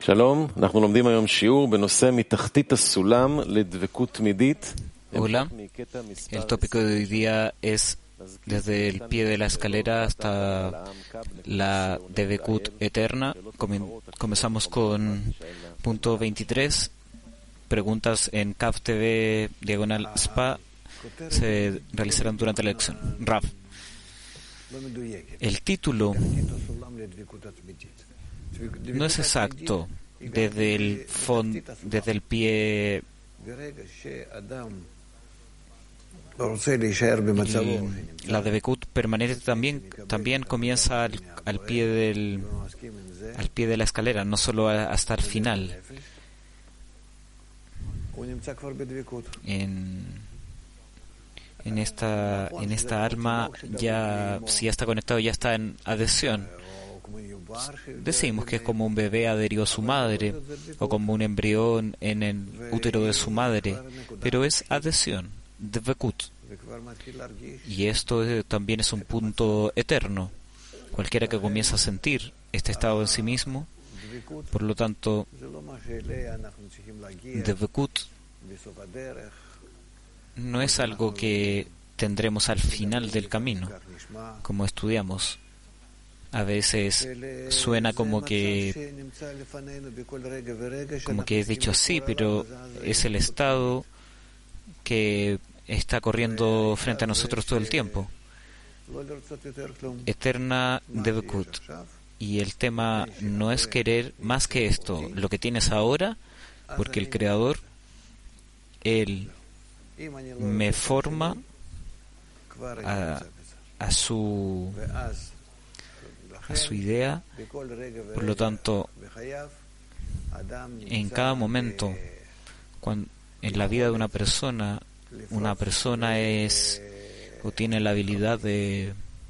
שלום, אנחנו לומדים היום שיעור בנושא מתחתית הסולם לדבקות תמידית. Hola, el tópico de hoy día es desde el pie de la escalera hasta la Dvekut eterna. Comenzamos con punto 23, preguntas en CAF TV /SPA se realizarán durante la lección. Rav, el título no es exacto desde el pie. La Dvekut permanente también comienza al pie de la escalera, no solo hasta el final. En esta alma, ya si ya está conectado, ya está en adhesión. Decimos que es como un bebé adherido a su madre o como un embrión en el útero de su madre, pero es adhesión, Dvekut. Y esto también es un punto eterno. Cualquiera que comienza a sentir este estado en sí mismo, por lo tanto, Dvekut no es algo que tendremos al final del camino, como estudiamos. A veces suena como que es dicho así, pero es el estado que está corriendo frente a nosotros todo el tiempo. Eterna Dvekut. Y el tema no es querer más que esto, lo que tienes ahora, porque el Creador, Él me forma a su idea. Por lo tanto, en cada momento, en la vida de una persona es o tiene la habilidad de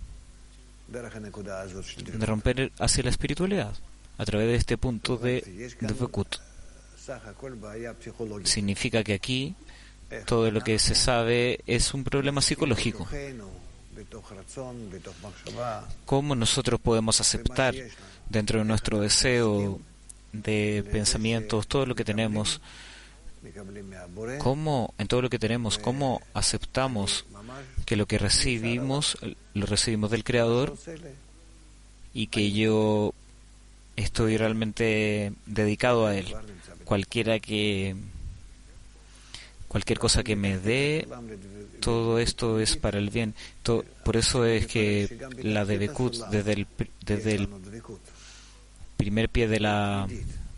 romper hacia la espiritualidad a través de este punto de Dvekut. Significa que aquí todo lo que se sabe es un problema psicológico. ¿Cómo nosotros podemos aceptar dentro de nuestro deseo de pensamientos todo lo que tenemos? ¿Cómo aceptamos que lo que recibimos, lo recibimos del Creador y que yo estoy realmente dedicado a Él? Cualquier cosa que me dé, todo esto es para el bien. Por eso es que la Dvekut desde el primer pie de la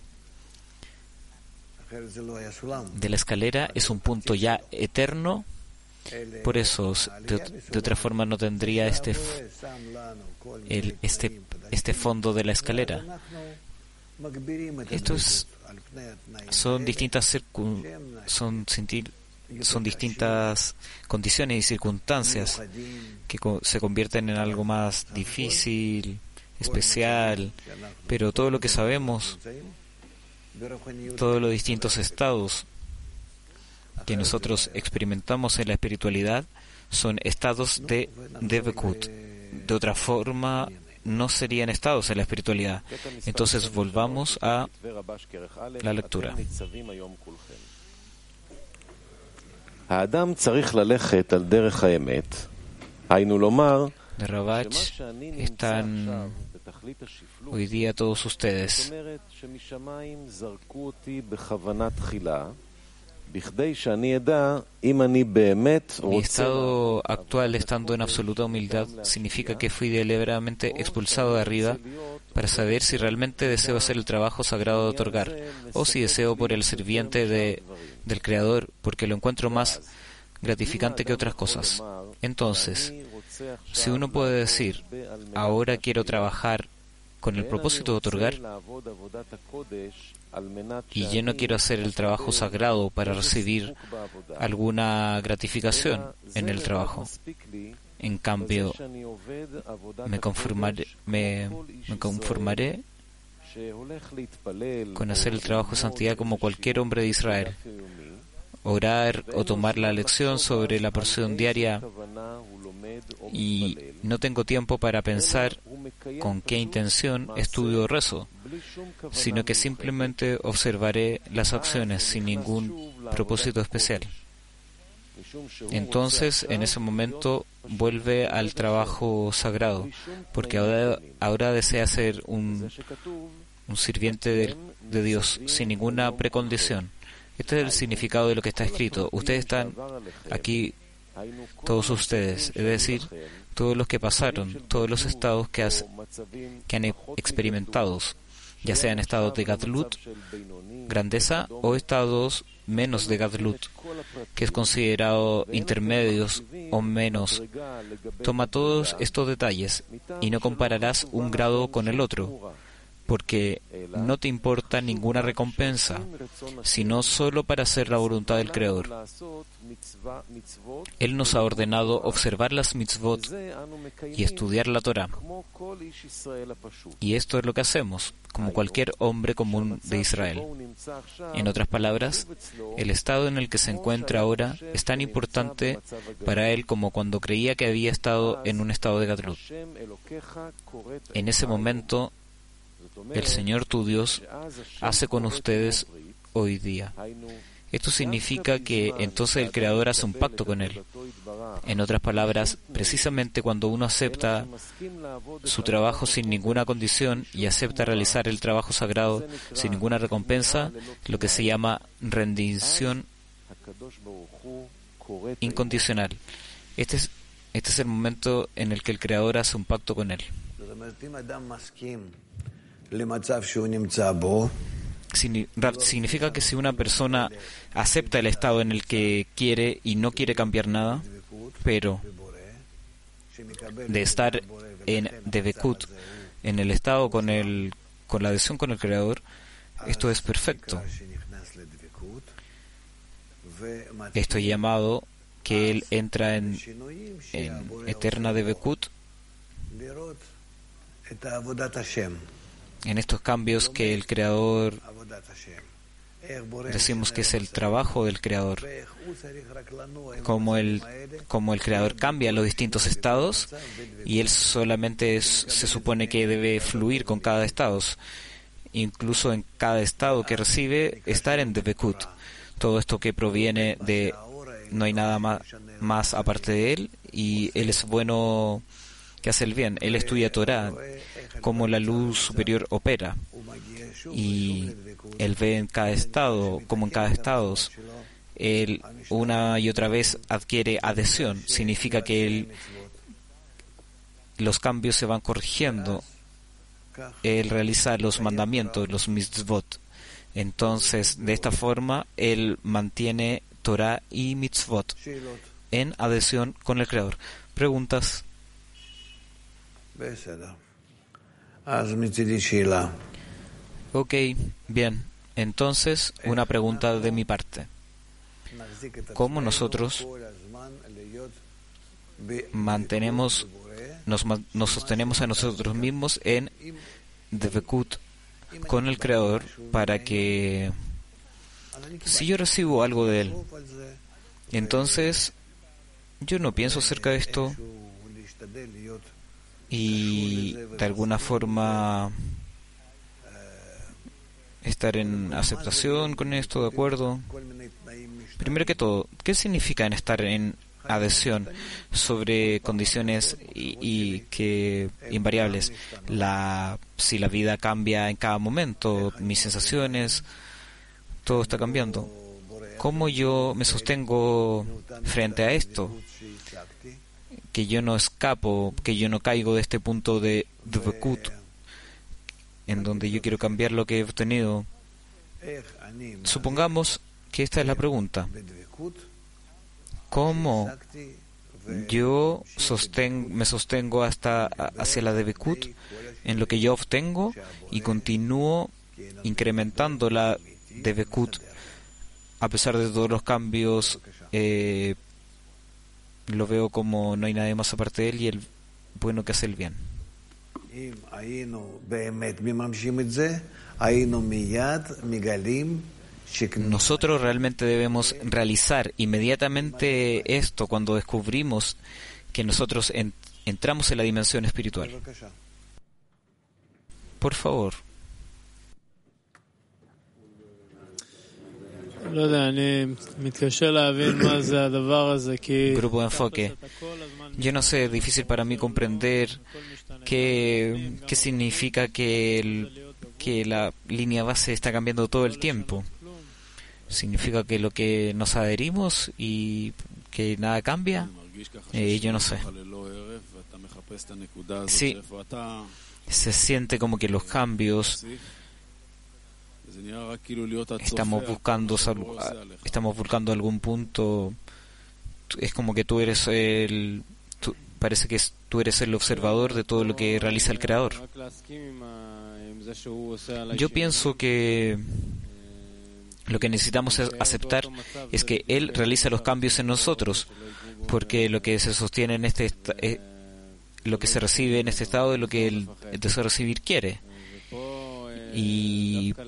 escalera es un punto ya eterno. Por eso, de otra forma no tendría este fondo de la escalera. Son distintas condiciones y circunstancias que se convierten en algo más difícil, especial, pero todo lo que sabemos, todos los distintos estados que nosotros experimentamos en la espiritualidad son estados de Dvekut. De otra forma, no serían estados en la espiritualidad. Entonces volvamos a la lectura. De Rabach están hoy día todos ustedes. Mi estado actual, estando en absoluta humildad, significa que fui deliberadamente expulsado de arriba para saber si realmente deseo hacer el trabajo sagrado de otorgar, o si deseo por el serviente del Creador, porque lo encuentro más gratificante que otras cosas. Entonces, si uno puede decir, ahora quiero trabajar con el propósito de otorgar, y yo no quiero hacer el trabajo sagrado para recibir alguna gratificación en el trabajo. En cambio, me conformaré con hacer el trabajo de santidad como cualquier hombre de Israel. Orar o tomar la lección sobre la porción diaria, y no tengo tiempo para pensar con qué intención estudio o rezo. sino que simplemente observaré las acciones sin ningún propósito especial. Entonces, en ese momento, vuelve al trabajo sagrado, porque ahora desea ser un sirviente de Dios sin ninguna precondición. Este es el significado de lo que está escrito. Ustedes están aquí, todos ustedes, es decir, todos los que pasaron, todos los estados que han experimentado, ya sean estados de Gadlut, grandeza, o estados menos de Gadlut, que es considerado intermedios o menos. Toma todos estos detalles y no compararás un grado con el otro, porque no te importa ninguna recompensa, sino solo para hacer la voluntad del Creador. Él nos ha ordenado observar las mitzvot y estudiar la Torah. Y esto es lo que hacemos, como cualquier hombre común de Israel. En otras palabras, el estado en el que se encuentra ahora es tan importante para él como cuando creía que había estado en un estado de Gadlut. En ese momento, el Señor tu Dios hace con ustedes hoy día. Esto significa que entonces el Creador hace un pacto con él. En otras palabras, precisamente cuando uno acepta su trabajo sin ninguna condición y acepta realizar el trabajo sagrado sin ninguna recompensa, lo que se llama rendición incondicional. Este es el momento en el que el Creador hace un pacto con él. Significa que si una persona acepta el estado en el que quiere y no quiere cambiar nada, pero de estar en Devekut, en el estado con la adhesión con el Creador, esto es perfecto. Esto es llamado que él entra en eterna Devekut, en estos cambios que el Creador, decimos que es el trabajo del Creador, como el Creador cambia los distintos estados y él solamente se supone que debe fluir con cada estado, incluso en cada estado que recibe, estar en Devekut. Todo esto que proviene de no hay nada más aparte de él, y él es bueno, que hace el bien. Él estudia Torah, cómo la luz superior opera, y él ve en cada estado, como en cada estado, él una y otra vez adquiere adhesión. Significa que los cambios se van corrigiendo. Él realiza los mandamientos, los mitzvot. Entonces, de esta forma, él mantiene Torah y mitzvot en adhesión con el Creador. ¿Preguntas? Ok, bien. Entonces, una pregunta de mi parte. ¿Cómo nosotros nos sostenemos a nosotros mismos en Devekut con el Creador para que, si yo recibo algo de Él, entonces yo no pienso acerca de esto y de alguna forma estar en aceptación con esto, de acuerdo? Primero que todo, ¿qué significa en estar en adhesión sobre condiciones y que invariables? Si la vida cambia en cada momento, mis sensaciones, todo está cambiando. ¿Cómo yo me sostengo frente a esto? Que yo no escapo, que yo no caigo de este punto de Devekut, en donde yo quiero cambiar lo que he obtenido. Supongamos que esta es la pregunta. ¿Cómo yo me sostengo hacia la Devekut en lo que yo obtengo y continúo incrementando la Devekut a pesar de todos los cambios? Lo veo como no hay nadie más aparte de él y el bueno que hace el bien. Nosotros realmente debemos realizar inmediatamente esto cuando descubrimos que nosotros entramos en la dimensión espiritual. Por favor. Grupo de enfoque. Yo no sé, es difícil para mí comprender qué significa que la línea base está cambiando todo el tiempo. ¿Significa que lo que nos adherimos y que nada cambia? Yo no sé. Sí, se siente como que los cambios estamos buscando algún punto. Es como que parece que tú eres el observador de todo lo que realiza el creador. Yo pienso que lo que necesitamos aceptar es que él realiza los cambios en nosotros, porque lo que se sostiene en lo que se recibe en este estado es lo que el deseo recibir quiere. Y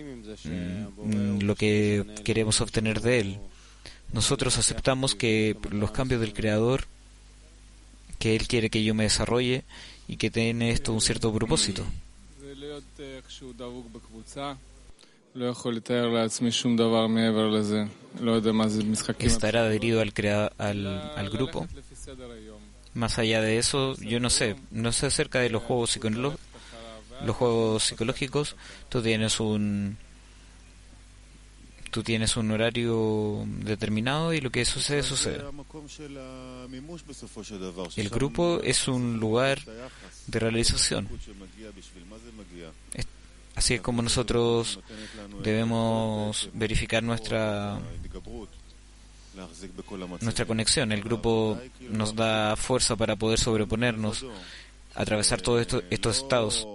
lo que queremos obtener de él. Nosotros aceptamos que los cambios del creador, que él quiere que yo me desarrolle y que tiene esto un cierto propósito. Estar adherido al grupo. Más allá de eso, yo no sé acerca de los juegos psicológicos. Tú tienes un horario determinado y lo que sucede. El grupo es un lugar de realización. Así es como nosotros debemos verificar nuestra conexión. El grupo nos da fuerza para poder sobreponernos, atravesar todos estos estados.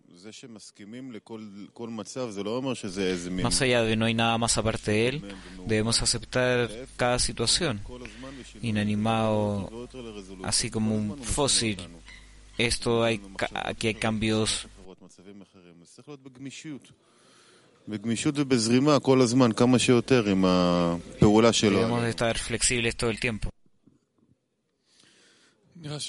Más allá de no hay nada más aparte de él, debemos aceptar cada situación, inanimado, así como un fósil. Aquí hay cambios. Debemos de estar flexibles todo el tiempo. Es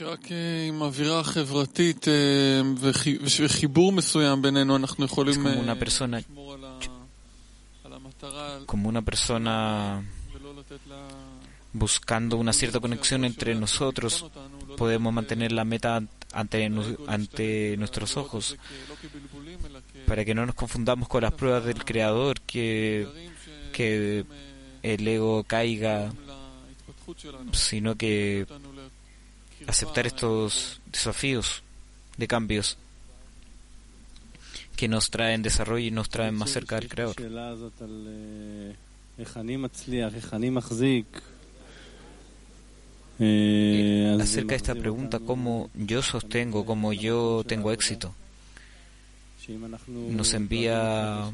como una persona buscando una cierta conexión entre nosotros. Podemos mantener la meta ante nuestros ojos, para que no nos confundamos con las pruebas del Creador, que el ego caiga, sino que aceptar estos desafíos de cambios que nos traen desarrollo y nos traen más cerca del Creador. Acerca de esta pregunta, cómo yo sostengo, cómo yo tengo éxito, nos envía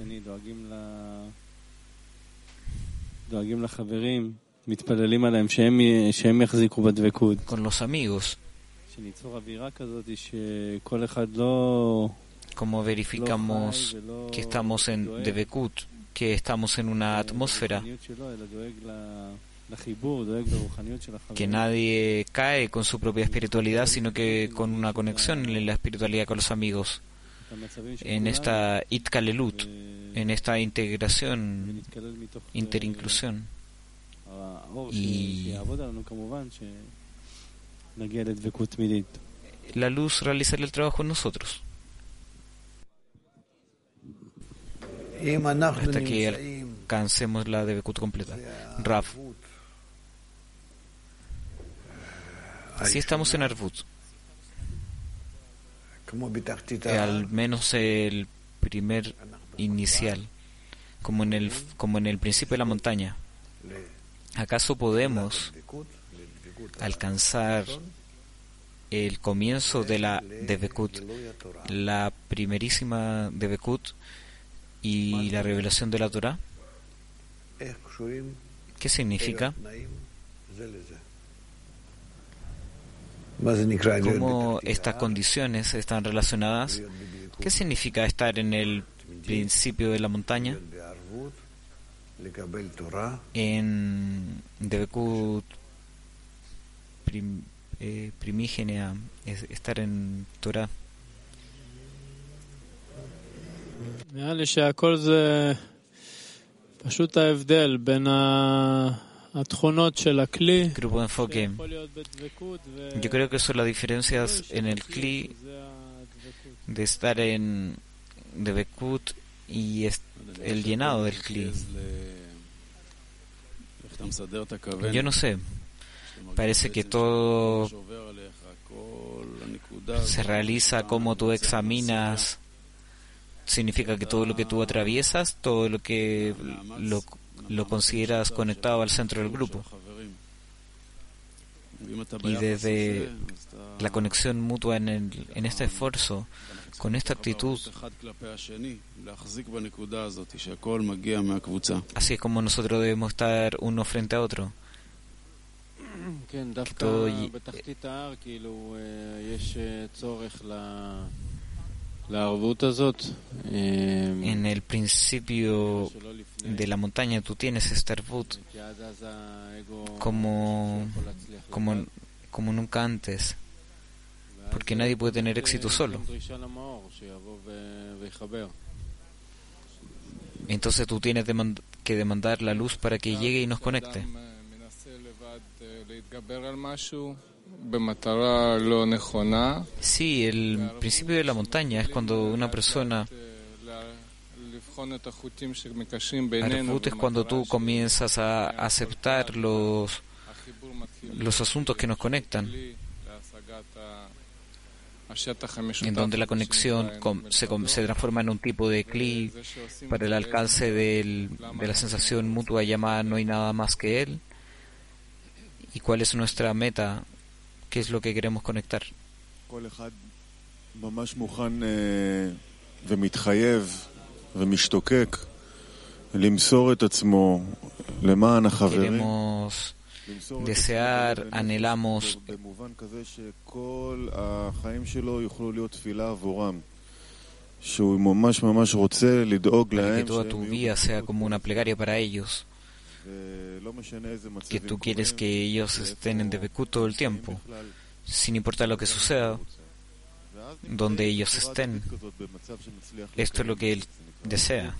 con los amigos. Cómo verificamos que estamos en Devekut, que estamos en una atmósfera, que nadie cae con su propia espiritualidad, sino que con una conexión en la espiritualidad con los amigos, en esta itkalelut, en esta integración, interinclusión. Y la luz realizará el trabajo en nosotros hasta que alcancemos la Devekut completa. Rav, si estamos en Arvut, al menos el primer inicial, como en el principio de la montaña, ¿acaso podemos alcanzar el comienzo de la Devekut, la primerísima Devekut y la revelación de la Torah? ¿Qué significa? ¿Cómo estas condiciones están relacionadas? ¿Qué significa estar en el principio de la montaña? En Devekut primígena, estar en Torah. פשוט ההבדל בין התכונות של הכלי. Grupo de enfoque. Yo creo que son las diferencias en el Kli de estar en Debekut y el llenado del Kli. Yo no sé. Parece que todo se realiza como tú examinas. Significa que todo lo que tú atraviesas, todo lo que lo consideras conectado al centro del grupo. Y desde la conexión mutua en este esfuerzo, con esta actitud, así es como nosotros debemos estar uno frente a otro. Que todo en el principio de la montaña tú tienes este arbut como nunca antes, porque nadie puede tener éxito solo. Entonces tú tienes que demandar la luz para que llegue y nos conecte. Sí, el principio de la montaña es cuando una persona arbut es cuando tú comienzas a aceptar los asuntos que nos conectan, en donde la conexión se transforma en un tipo de Kli para el alcance de la sensación mutua llamada no hay nada más que él. ¿Y cuál es nuestra meta? ¿Qué es lo que queremos conectar? Queremos desear, anhelamos para que toda tu vida sea como una plegaria para ellos, que tú quieres que ellos estén en Debekut todo el tiempo, sin importar lo que suceda, donde ellos estén. Esto es lo que él desea.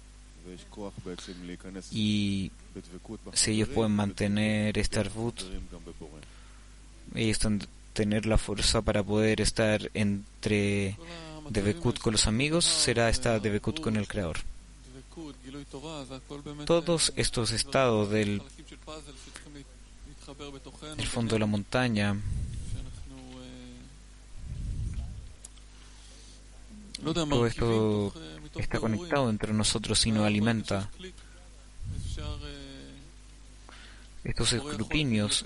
Y si ellos pueden mantener este arbut, ellos tener la fuerza para poder estar entre Debekut con los amigos, será esta Debekut con el Creador. Todos estos estados del fondo de la montaña, todo esto está conectado entre nosotros y nos alimenta. Estos escrutinios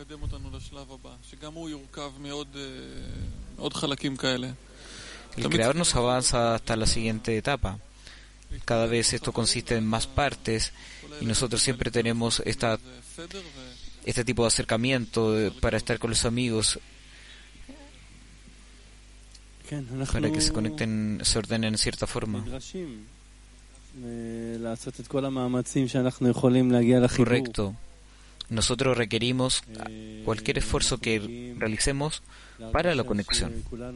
el Creador nos avanza hasta la siguiente etapa. Cada vez esto consiste en más partes y nosotros siempre tenemos este tipo de acercamiento para estar con los amigos, para que se conecten, se ordenen en cierta forma. Correcto. Nosotros requerimos cualquier esfuerzo que realicemos para la conexión.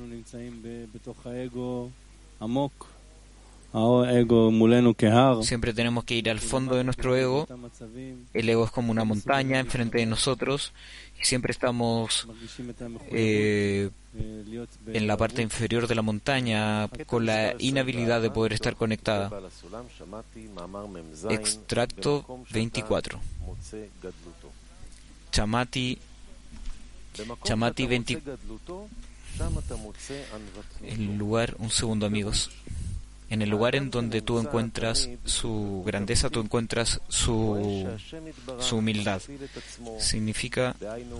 Siempre tenemos que ir al fondo de nuestro ego. El ego es como una montaña enfrente de nosotros y siempre estamos en la parte inferior de la montaña con la inhabilidad de poder estar conectada. Extracto 24. Chamati 24. El lugar, un segundo, amigos. En el lugar en donde tú encuentras su grandeza, tú encuentras su humildad. Significa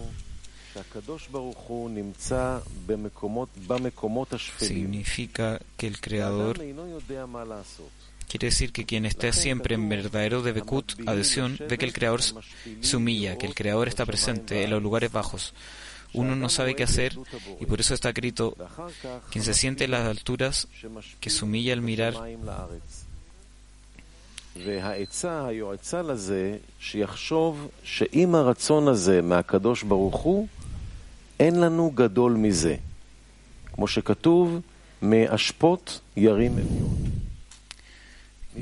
que el Creador quiere decir que quien esté siempre en verdadero Debekut, adhesión, ve que el Creador se humilla, que el Creador está presente en los lugares bajos. Uno no sabe qué hacer y por eso está escrito: quien se siente en las alturas, que se humilla al mirar.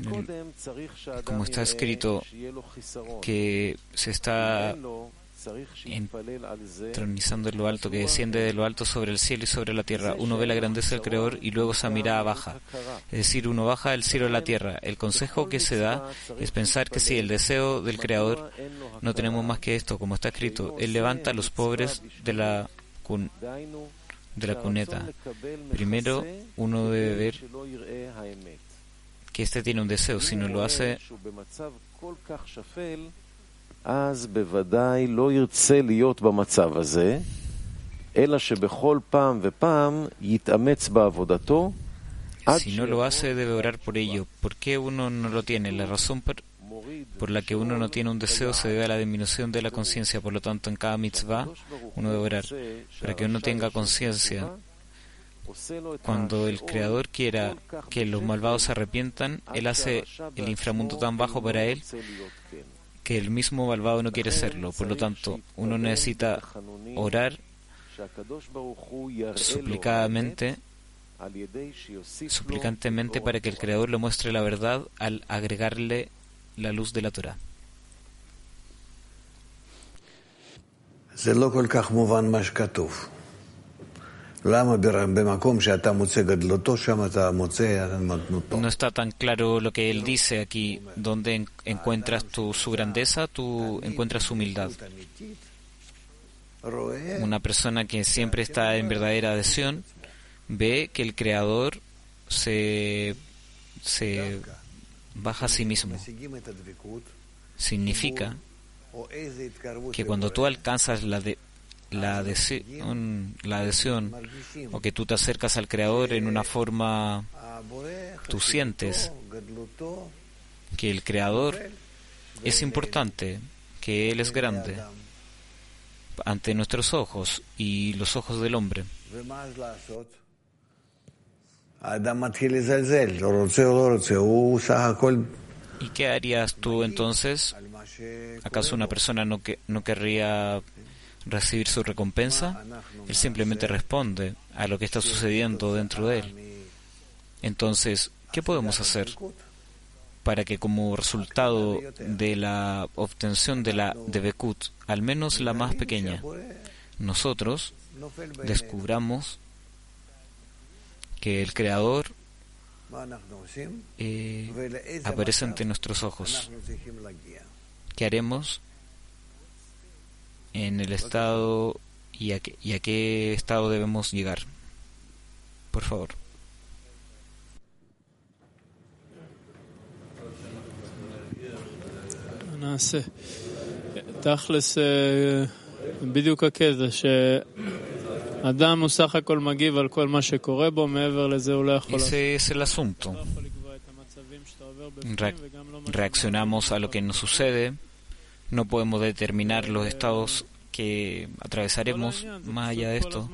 Como está escrito que se está entronizando en lo alto, que desciende de lo alto sobre el cielo y sobre la tierra. Uno ve la grandeza del Creador y luego esa mirada baja. Es decir, uno baja del cielo a la tierra. El consejo que se da es pensar que si el deseo del Creador no tenemos más que esto, como está escrito, Él levanta a los pobres de la cuneta. Primero, uno debe ver que este tiene un deseo. Si no lo hace, אז בוודאי לא ירצה להיות במצב הזה, אלא שבכל פעם ופעם יתאמץ בעבודתו. si no lo hace, debe orar por ello. ¿Por qué uno no lo tiene? La razón por la que uno no tiene un deseo se debe a la disminución de la conciencia. Por lo tanto, en cada mitzvah uno debe orar para que uno tenga conciencia. Cuando el Creador quiera que los malvados se arrepientan, Él hace el inframundo tan bajo para Él que el mismo malvado no quiere serlo. Por lo tanto, uno necesita orar suplicantemente para que el Creador le muestre la verdad al agregarle la luz de la Torah. No está tan claro lo que él dice aquí. Donde encuentras su grandeza, tú encuentras su humildad. Una persona que siempre está en verdadera adhesión ve que el Creador se baja a sí mismo. Significa que cuando tú alcanzas la adhesión o que tú te acercas al Creador en una forma, tú sientes que el Creador es importante, que Él es grande ante nuestros ojos y los ojos del hombre. ¿Y qué harías tú entonces? ¿Acaso una persona no querría recibir su recompensa? Él simplemente responde a lo que está sucediendo dentro de él. Entonces, ¿qué podemos hacer para que como resultado de la obtención de la Dvekut, al menos la más pequeña, nosotros descubramos que el Creador aparece ante nuestros ojos? ¿Qué haremos en el estado y a qué estado debemos llegar? Por favor. נעשה. תכלס, בדיוק הקטע שאדם הוא סך הכל מגיב על כל מה שקורה בו, מעבר לזה הוא לא יכול... Ese es el asunto. Reaccionamos a lo que nos sucede. No podemos determinar los estados que atravesaremos más allá de esto.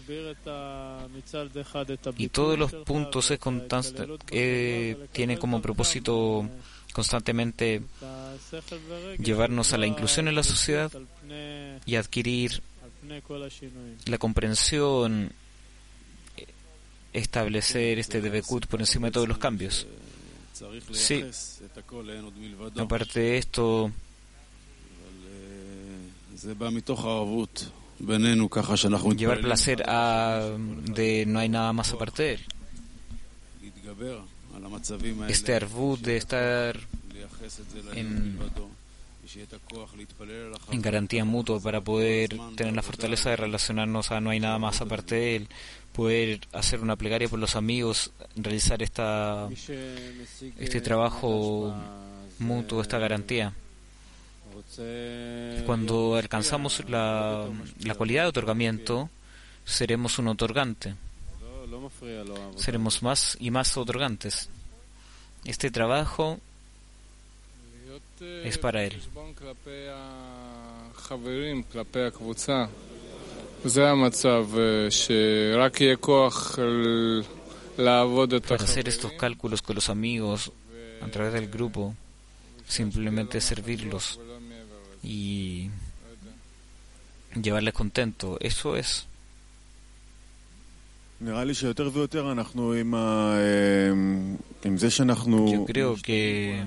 Y todos los puntos tienen como propósito constantemente llevarnos a la inclusión en la sociedad y adquirir la comprensión, establecer este Dvekut por encima de todos los cambios. Sí, aparte de esto, llevar placer de no hay nada más aparte de él. Este arvut de estar en garantía mutua para poder tener la fortaleza de relacionarnos a no hay nada más aparte de él, poder hacer una plegaria por los amigos, realizar este trabajo mutuo, esta garantía. Cuando alcanzamos la cualidad de otorgamiento, seremos un otorgante. Seremos más y más otorgantes. Este trabajo es para él. Para hacer estos cálculos con los amigos a través del grupo, simplemente servirlos y llevarles contento, eso es. Yo creo que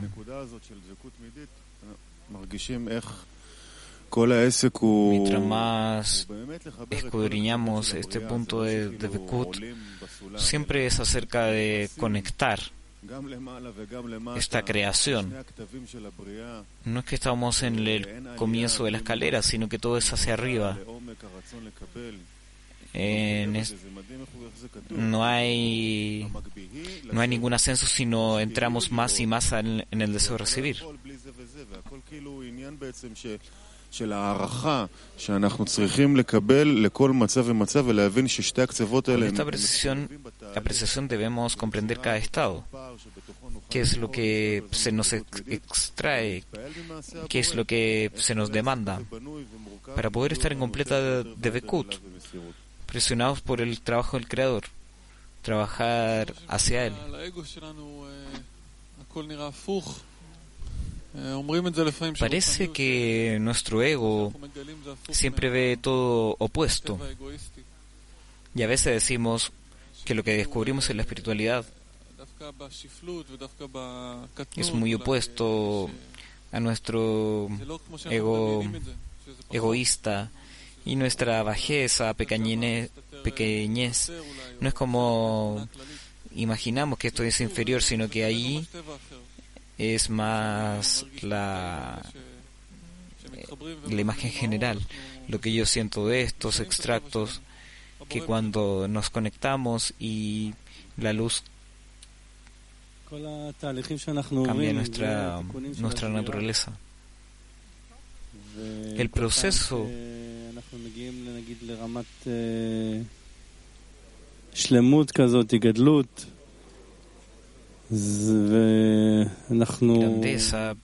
mientras más escudriñamos este punto de Dvekut, siempre es acerca de conectar esta creación. No es que estamos en el comienzo de la escalera, sino que todo es hacia arriba. No hay ningún ascenso, sino entramos más y más en el deseo de recibir. Con esta apreciación debemos comprender cada estado. ¿Qué es lo que se nos extrae? ¿Qué es lo que se nos demanda? Para poder estar en completa Dvekut, presionados por el trabajo del Creador, trabajar hacia Él. Parece que nuestro ego siempre ve todo opuesto, y a veces decimos que lo que descubrimos en la espiritualidad es muy opuesto a nuestro ego egoísta y nuestra bajeza, pequeñez. No es como imaginamos que esto es inferior, sino que ahí es más la imagen general, lo que yo siento de estos extractos, que cuando nos conectamos y la luz cambia nuestra naturaleza. El proceso grandeza,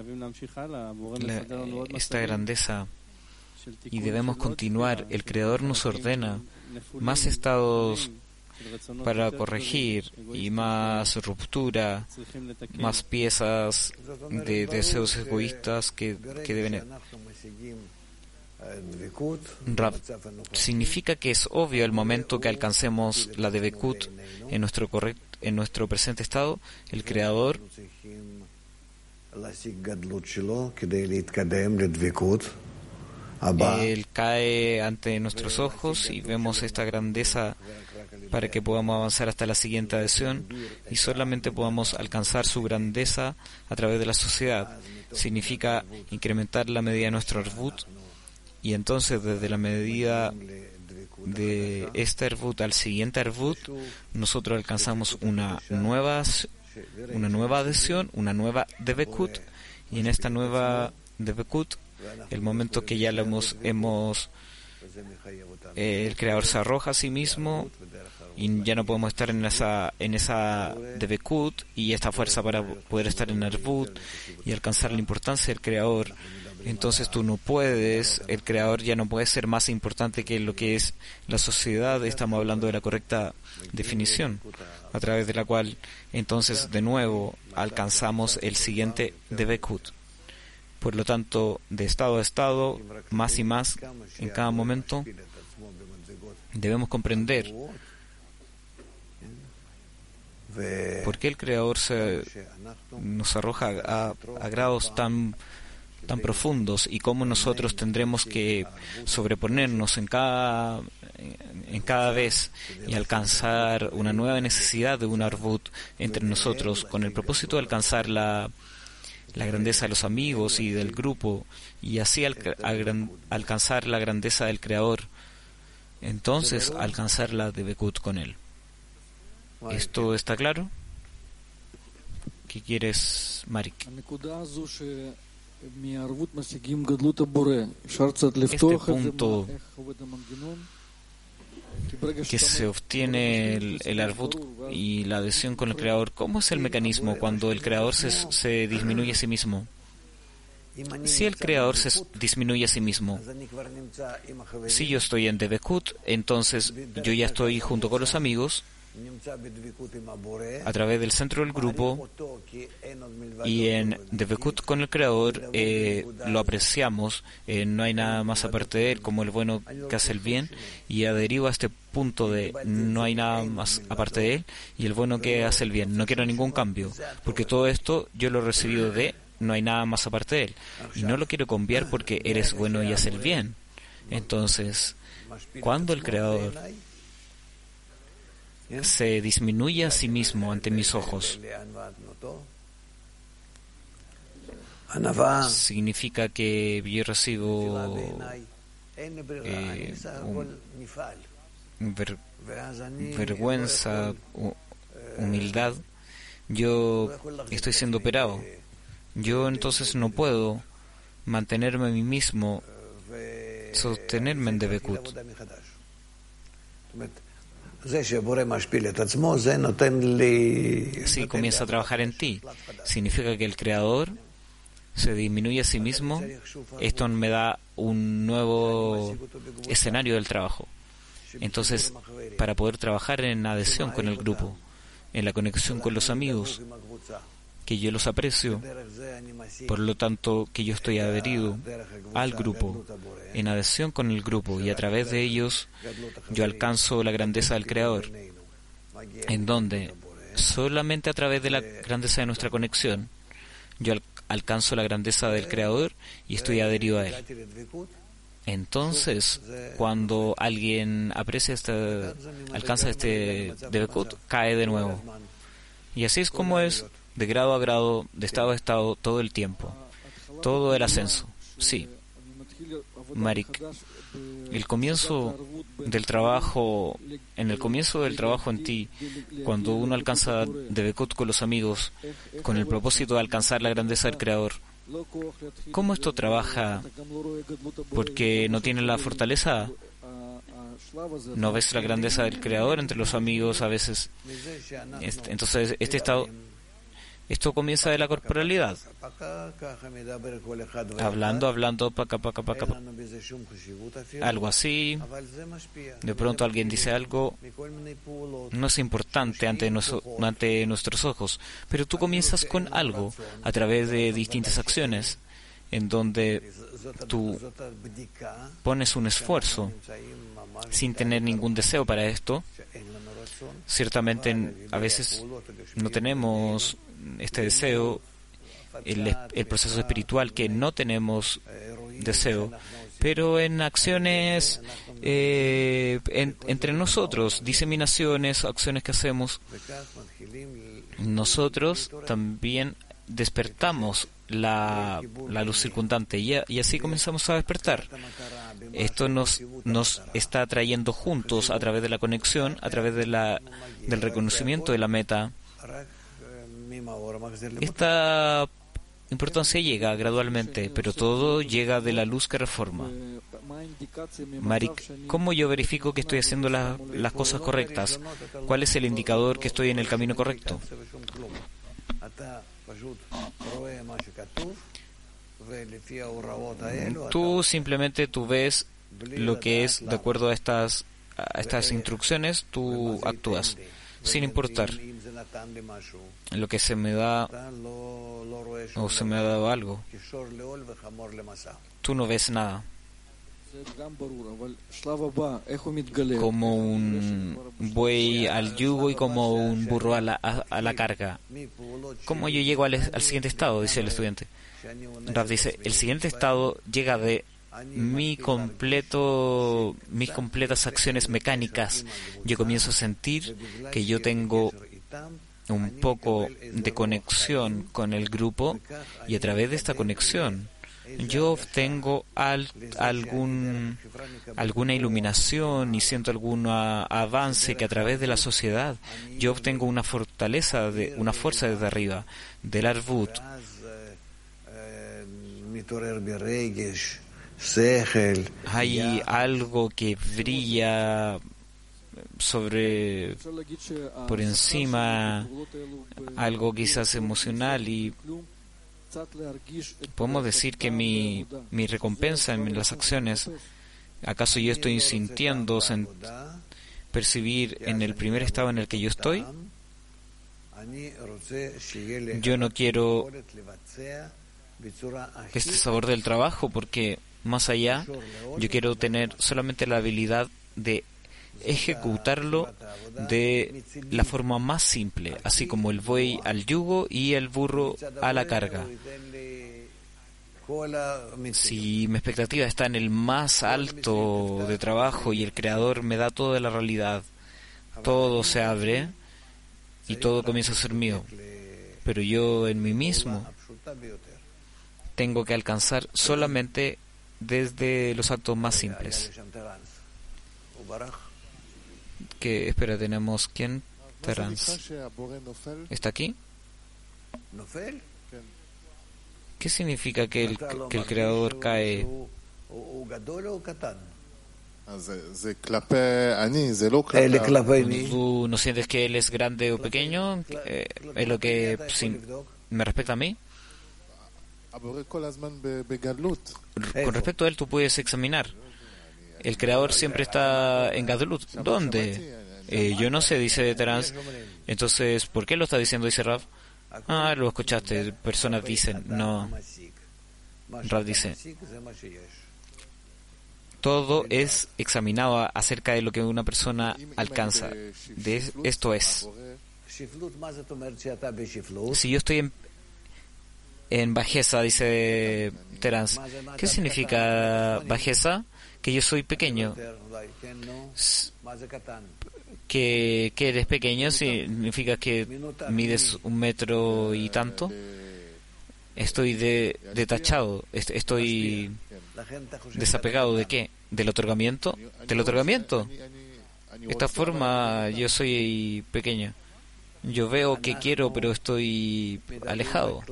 esta grandeza, y debemos continuar. El Creador nos ordena más estados para corregir y más ruptura, más piezas de deseos egoístas que deben. Significa que es obvio el momento que alcancemos la Dvekut en nuestro presente estado, el Creador Él cae ante nuestros ojos y vemos esta grandeza para que podamos avanzar hasta la siguiente adhesión, y solamente podamos alcanzar su grandeza a través de la sociedad. Significa incrementar la medida de nuestro Arvut, y entonces desde la medida de este Arvut al siguiente Arvut, nosotros alcanzamos una nueva adhesión, una nueva Dvekut, y en esta nueva Dvekut, el momento que ya lo el Creador se arroja a sí mismo y ya no podemos estar en esa Dvekut y esta fuerza para poder estar en Arvut y alcanzar la importancia del Creador. Entonces tú no puedes, el Creador ya no puede ser más importante que lo que es la sociedad. Estamos hablando de la correcta definición, a través de la cual entonces de nuevo alcanzamos el siguiente Dvekut. Por lo tanto, de estado a estado, más y más, en cada momento, debemos comprender por qué el Creador nos arroja a grados tan profundos, y cómo nosotros tendremos que sobreponernos en cada vez y alcanzar una nueva necesidad de un Arvut entre nosotros, con el propósito de alcanzar la grandeza de los amigos y del grupo, y así alcanzar la grandeza del Creador, entonces alcanzar la Dvekut con él. ¿Esto está claro? ¿Qué quieres, Marik? Este punto que se obtiene el Arvut y la adhesión con el Creador, ¿cómo es el mecanismo cuando el Creador se disminuye a sí mismo? Si el Creador se disminuye a sí mismo, si yo estoy en Dvekut, entonces yo ya estoy junto con los amigos, a través del centro del grupo y en Devekut con el Creador lo apreciamos, no hay nada más aparte de Él, como el bueno que hace el bien, y adherivo a este punto de no hay nada más aparte de Él y el bueno que hace el bien. No quiero ningún cambio, porque todo esto yo lo he recibido de no hay nada más aparte de Él, y no lo quiero cambiar porque Él es bueno y hace el bien. Entonces, cuando el Creador se disminuye a sí mismo ante mis ojos, significa que yo recibo vergüenza, humildad. Yo estoy siendo operado. Yo entonces no puedo mantenerme a mí mismo, sostenerme en Devekut. Si comienza a trabajar en ti, significa que el Creador se disminuye a sí mismo. Esto me da un nuevo escenario del trabajo. Entonces, para poder trabajar en adhesión con el grupo, en la conexión con los amigos, que yo los aprecio, por lo tanto que yo estoy adherido al grupo, en adhesión con el grupo, y a través de ellos yo alcanzo la grandeza del Creador, en donde solamente a través de la grandeza de nuestra conexión yo alcanzo la grandeza del Creador y estoy adherido a Él. Entonces, cuando alguien aprecia alcanza este Devekut, cae de nuevo. Y así es como es, de grado a grado, de estado a estado, todo el tiempo. Todo el ascenso. Sí. Marik, el comienzo del trabajo, en el comienzo del trabajo en ti, cuando uno alcanza Devekut con los amigos, con el propósito de alcanzar la grandeza del Creador, ¿cómo esto trabaja? Porque no tiene la fortaleza. ¿No ves la grandeza del Creador entre los amigos a veces? Entonces, este estado, esto comienza de la corporalidad. Hablando, paca, algo así. De pronto alguien dice algo, no es importante ante nuestros ojos, pero tú comienzas con algo a través de distintas acciones, en donde tú pones un esfuerzo sin tener ningún deseo para esto. Ciertamente a veces no tenemos este deseo, el proceso espiritual que no tenemos deseo, pero en acciones entre nosotros, diseminaciones, acciones que hacemos, nosotros también despertamos la luz circundante y así comenzamos a despertar. Esto nos está trayendo juntos a través de la conexión, a través de del reconocimiento de la meta. Esta importancia llega gradualmente, pero todo llega de la luz que reforma. Marik, ¿cómo yo verifico que estoy haciendo las cosas correctas? ¿Cuál es el indicador que estoy en el camino correcto? Tú simplemente ves lo que es de acuerdo a estas instrucciones, tú actúas, sin importar lo que se me da o se me ha dado algo. Tú no ves nada. Como un buey al yugo y como un burro a la carga. ¿Cómo yo llego al siguiente estado? Dice el estudiante. Rav dice, el siguiente estado llega de mis completas acciones mecánicas. Yo comienzo a sentir que yo tengo un poco de conexión con el grupo y a través de esta conexión yo obtengo alguna iluminación y siento algún avance que a través de la sociedad yo obtengo una fortaleza, una fuerza desde arriba, del Arvut. Hay algo que brilla por encima, algo quizás emocional, y podemos decir que mi recompensa en las acciones, ¿acaso yo estoy sintiendo percibir en el primer estado en el que yo estoy. Yo no quiero este sabor del trabajo, porque más allá yo quiero tener solamente la habilidad de ejecutarlo de la forma más simple, así como el buey al yugo y el burro a la carga. Si mi expectativa está en el más alto de trabajo y el Creador me da toda la realidad, todo se abre y todo comienza a ser mío, pero yo en mí mismo tengo que alcanzar solamente desde los actos más simples. Que espera, tenemos ¿quién? Terence. ¿Está aquí? ¿Qué significa que el Creador cae? ¿Tú no sientes que Él es grande o pequeño? ¿Es lo que me respecta a mí? Con respecto a Él, tú puedes examinar. El Creador siempre está en Gadlut. ¿Dónde? Yo no sé, dice Terence. Entonces, ¿por qué lo está diciendo? Dice Rav. Lo escuchaste. Personas dicen, no. Rav dice, todo es examinado acerca de lo que una persona alcanza. Esto es. Si yo estoy en bajeza, dice Terence, ¿qué significa bajeza? Que yo soy pequeño. Que eres pequeño significa que mides 1 metro y tanto. Estoy detachado, estoy desapegado ¿de qué? ¿Del otorgamiento? ¿Del otorgamiento? De esta forma yo soy pequeño. Yo veo que quiero, pero estoy alejado.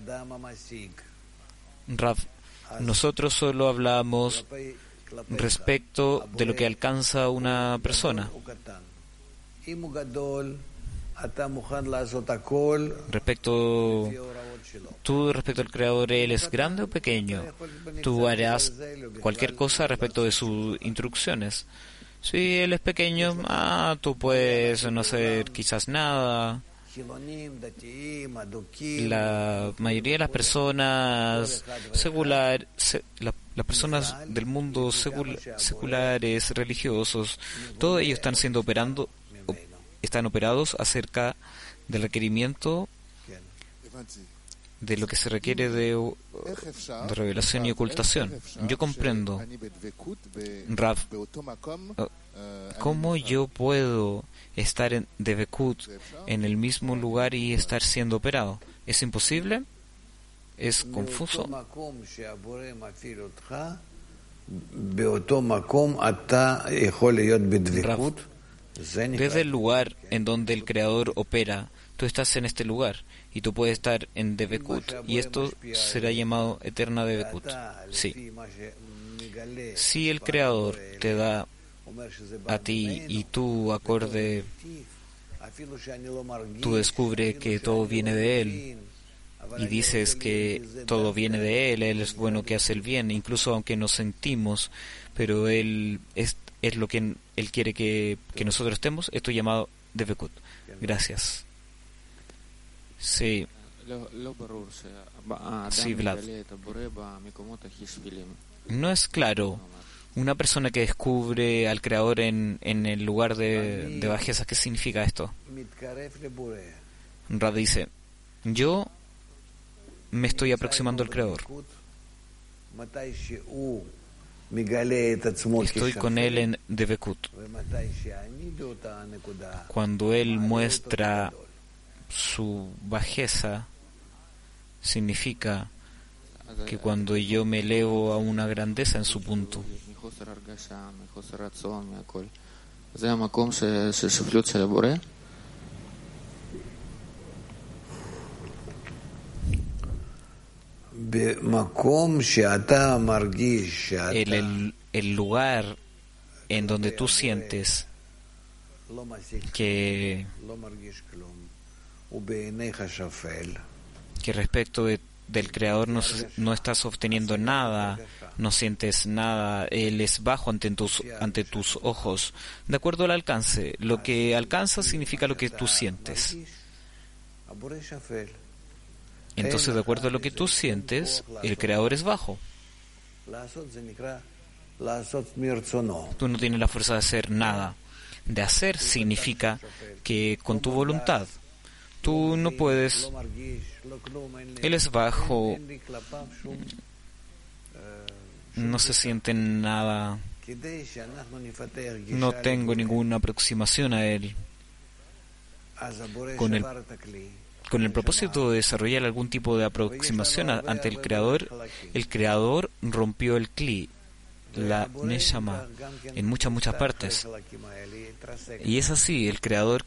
Rav, nosotros solo hablamos respecto de lo que alcanza una persona. Respecto al Creador, ¿Él es grande o pequeño? Tú harás cualquier cosa respecto de sus instrucciones. Si Él es pequeño, tú puedes no hacer quizás nada. La mayoría de las personas las personas del mundo seculares, religiosos, todos ellos están operados acerca del requerimiento de lo que se requiere de revelación y ocultación. Yo comprendo, Rav, ¿cómo yo puedo estar en Devekut en el mismo lugar y estar siendo operado? ¿Es imposible? ¿Es confuso? Rav, desde el lugar en donde el Creador opera, tú estás en este lugar y tú puedes estar en Devekut, y esto será llamado eterna Devekut. Sí. Si el Creador te da a ti y tú acorde, tú descubres que todo viene de Él y dices que todo viene de Él es bueno que hace el bien, incluso aunque nos sentimos, pero Él es lo que Él quiere que nosotros estemos. Esto es llamado Devekut. Gracias. Sí. Sí, Vlad. No es claro. Una persona que descubre al Creador en el lugar de bajeza, ¿qué significa esto? Rad dice, yo me estoy aproximando al Creador. Estoy con Él en Devekut. Cuando Él muestra su bajeza, significa que cuando yo me elevo a una grandeza en su punto. El lugar en donde tú sientes que respecto del Creador no estás obteniendo nada no sientes nada, Él es bajo ante tus ojos. De acuerdo al alcance, lo que alcanzas significa lo que tú sientes. Entonces, de acuerdo a lo que tú sientes, el Creador es bajo. Tú no tienes la fuerza de hacer nada. De hacer significa que con tu voluntad. Tú no puedes. Él es bajo. No se siente nada. No tengo ninguna aproximación a Él. Con el propósito de desarrollar algún tipo de aproximación ante el Creador rompió el Kli, la Neshama, en muchas partes. Y es así, el Creador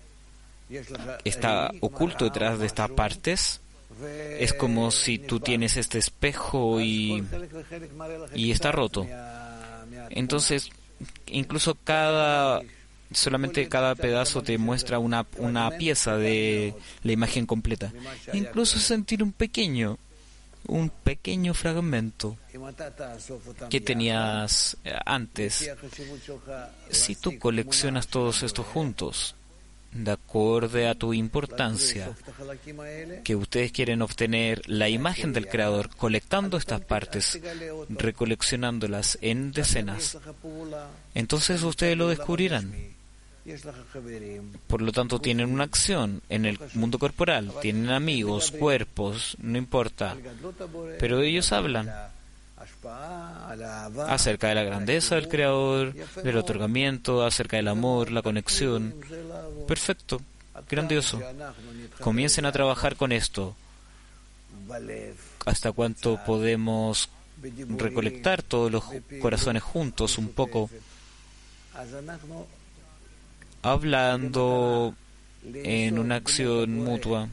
está oculto detrás de estas partes. Es como si tú tienes este espejo y está roto. Entonces, incluso solamente cada pedazo te muestra una pieza de la imagen completa. Incluso sentir un pequeño fragmento que tenías antes. Si tú coleccionas todos estos juntos, de acuerdo a tu importancia, que ustedes quieren obtener la imagen del Creador, colectando estas partes, recoleccionándolas en decenas, entonces ustedes lo descubrirán. Por lo tanto, tienen una acción en el mundo corporal, tienen amigos, cuerpos, no importa, pero ellos hablan acerca de la grandeza del Creador, del otorgamiento, acerca del amor, la conexión. Perfecto, grandioso. Comiencen a trabajar con esto. ¿Hasta cuánto podemos recolectar todos los corazones juntos un poco? Hablando en una acción mutua.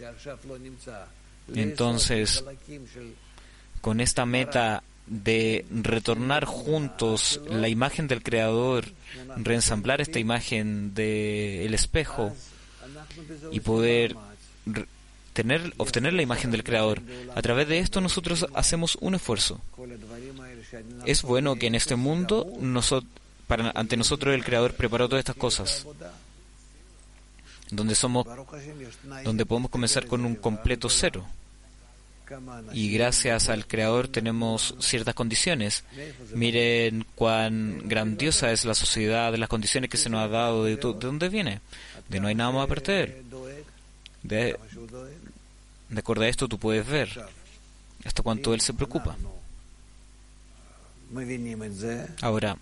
Entonces, con esta meta de retornar juntos la imagen del Creador, reensamblar esta imagen del espejo y poder obtener la imagen del Creador, a través de esto nosotros hacemos un esfuerzo. Es bueno que en este mundo ante nosotros el Creador preparó todas estas cosas, donde podemos comenzar con un completo cero. Y gracias al Creador tenemos ciertas condiciones. Miren cuán grandiosa es la sociedad, de las condiciones que se nos ha dado, de dónde viene. De no hay nada más aparte de Él. De acuerdo a esto tú puedes ver hasta cuánto Él se preocupa. Ahora,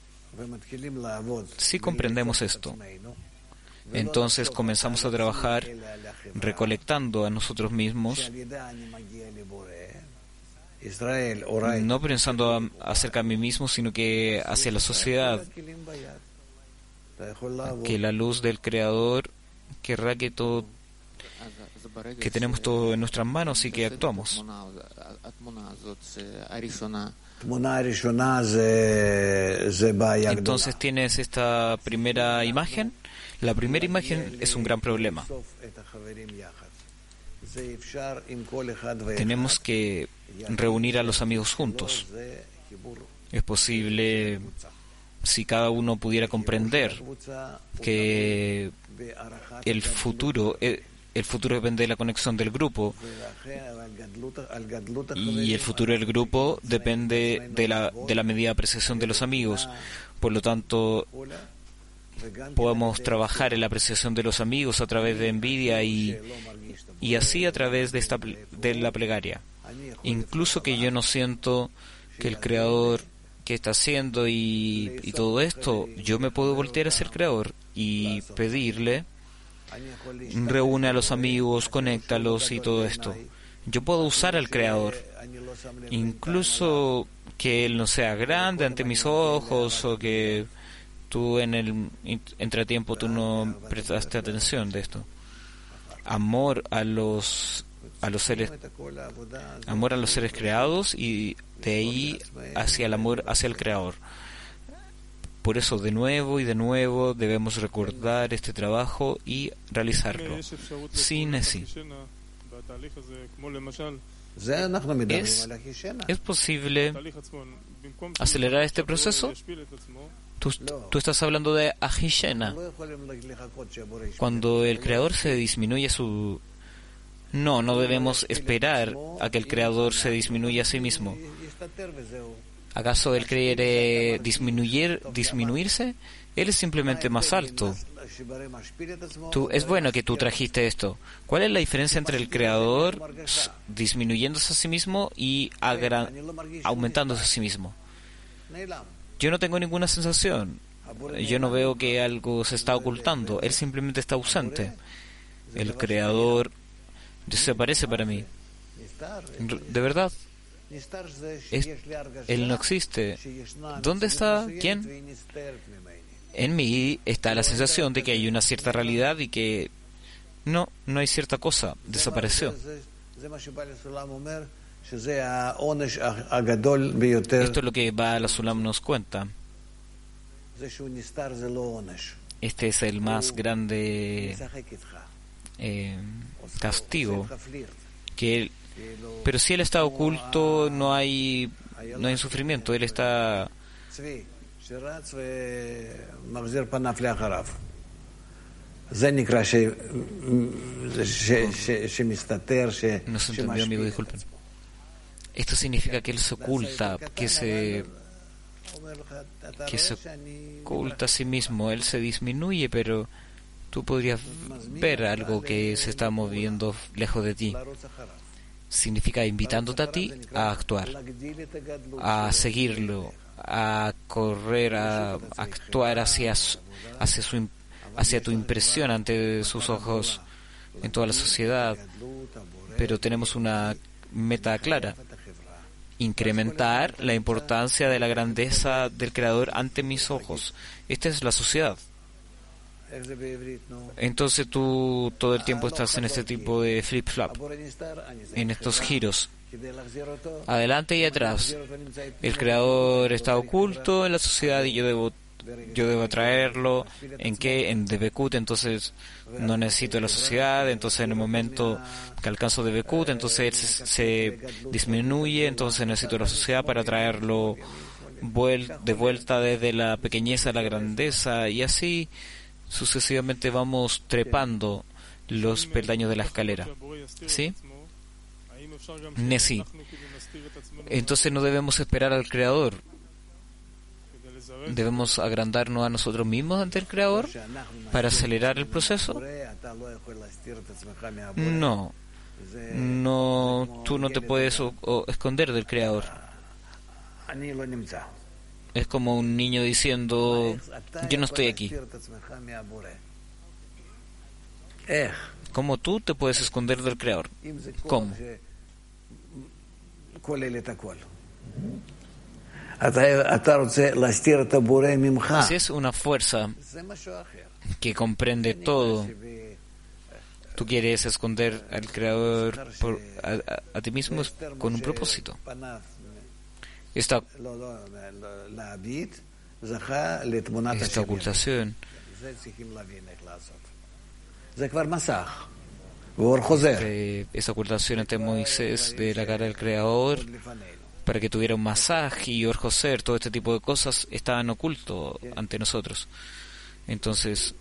si comprendemos esto, entonces comenzamos a trabajar recolectando a nosotros mismos, no pensando acerca de mí mismo, sino que hacia la sociedad, que la luz del Creador querrá que tenemos todo en nuestras manos y que actuamos. Entonces tienes esta primera imagen. La primera imagen es un gran problema. Tenemos que reunir a los amigos juntos. Es posible si cada uno pudiera comprender que el futuro depende de la conexión del grupo, y el futuro del grupo depende de la medida apreciación de los amigos. Por lo tanto, podemos trabajar en la apreciación de los amigos a través de envidia y así a través de la plegaria. Incluso que yo no siento que el Creador que está haciendo y todo esto, yo me puedo voltear hacia el Creador y pedirle: reúne a los amigos, conéctalos y todo esto. Yo puedo usar al Creador, incluso que Él no sea grande ante mis ojos, o que tú en el entretiempo tú no prestaste atención de esto. Amor a los seres creados, y de ahí hacia el amor hacia el Creador. Por eso de nuevo y de nuevo debemos recordar este trabajo y realizarlo. Sí, Nessie. ¿Es posible acelerar este proceso? Tú estás hablando de Ahishena. Cuando el Creador se disminuye No debemos esperar a que el Creador se disminuya a sí mismo. ¿Acaso Él quiere disminuirse? Él es simplemente más alto. Es bueno que tú trajiste esto. ¿Cuál es la diferencia entre el Creador disminuyéndose a sí mismo y aumentándose a sí mismo? Yo no tengo ninguna sensación. Yo no veo que algo se está ocultando. Él simplemente está ausente. El Creador desaparece para mí. De verdad. Él no existe. ¿Dónde está? ¿Quién? En mí está la sensación de que hay una cierta realidad y que no hay cierta cosa. Desapareció. Esto es lo que Baal HaSulam nos cuenta. Este es el más grande castigo. Pero si él está oculto, no hay sufrimiento. Él está... No se entendió, amigo, disculpen. Esto significa que él se oculta, que se oculta a sí mismo. Él se disminuye, pero tú podrías ver algo que se está moviendo lejos de ti. Significa invitándote a ti a actuar, a seguirlo, a correr, a actuar hacia tu impresión ante sus ojos en toda la sociedad. Pero tenemos una meta clara: incrementar la importancia de la grandeza del Creador ante mis ojos. Esta es la sociedad. Entonces tú todo el tiempo estás en este tipo de flip-flop, en estos giros, adelante y atrás. El Creador está oculto en la sociedad y yo debo traerlo. ¿En qué? En Debekut. Entonces no necesito la sociedad. Entonces en el momento que alcanzo Debekut, entonces él se disminuye. Entonces necesito la sociedad para traerlo de vuelta desde la pequeñez a la grandeza, y así sucesivamente vamos trepando los peldaños de la escalera. ¿Sí? Nesi. Entonces no debemos esperar al Creador. ¿Debemos agrandarnos a nosotros mismos ante el Creador para acelerar el proceso? No, tú no te puedes esconder del Creador. Es como un niño diciendo: yo no estoy aquí. ¿Cómo tú te puedes esconder del Creador? ¿Cómo? Si es una fuerza que comprende todo, tú quieres esconder al Creador a ti mismo con un propósito. Esta ocultación, esa ocultación ante Moisés de la cara del Creador para que tuviera un masaje, y Or Joser, todo este tipo de cosas estaban ocultos ante nosotros. Entonces,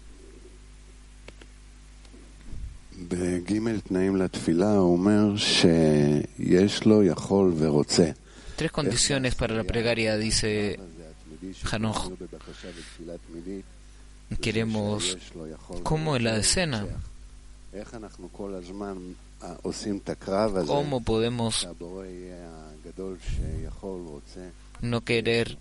tres condiciones para la plegaria, dice Hanoch. Queremos, como en la decena, ¿cómo podemos no querer?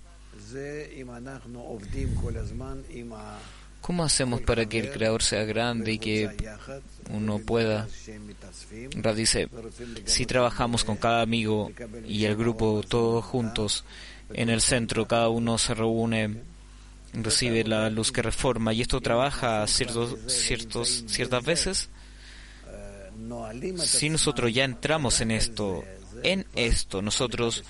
¿Cómo hacemos para que el Creador sea grande y que uno pueda? Rav dice: si trabajamos con cada amigo y el grupo todos juntos en el centro, cada uno se reúne, recibe la luz que reforma, y esto trabaja ciertas veces. Si nosotros ya entramos en esto, nosotros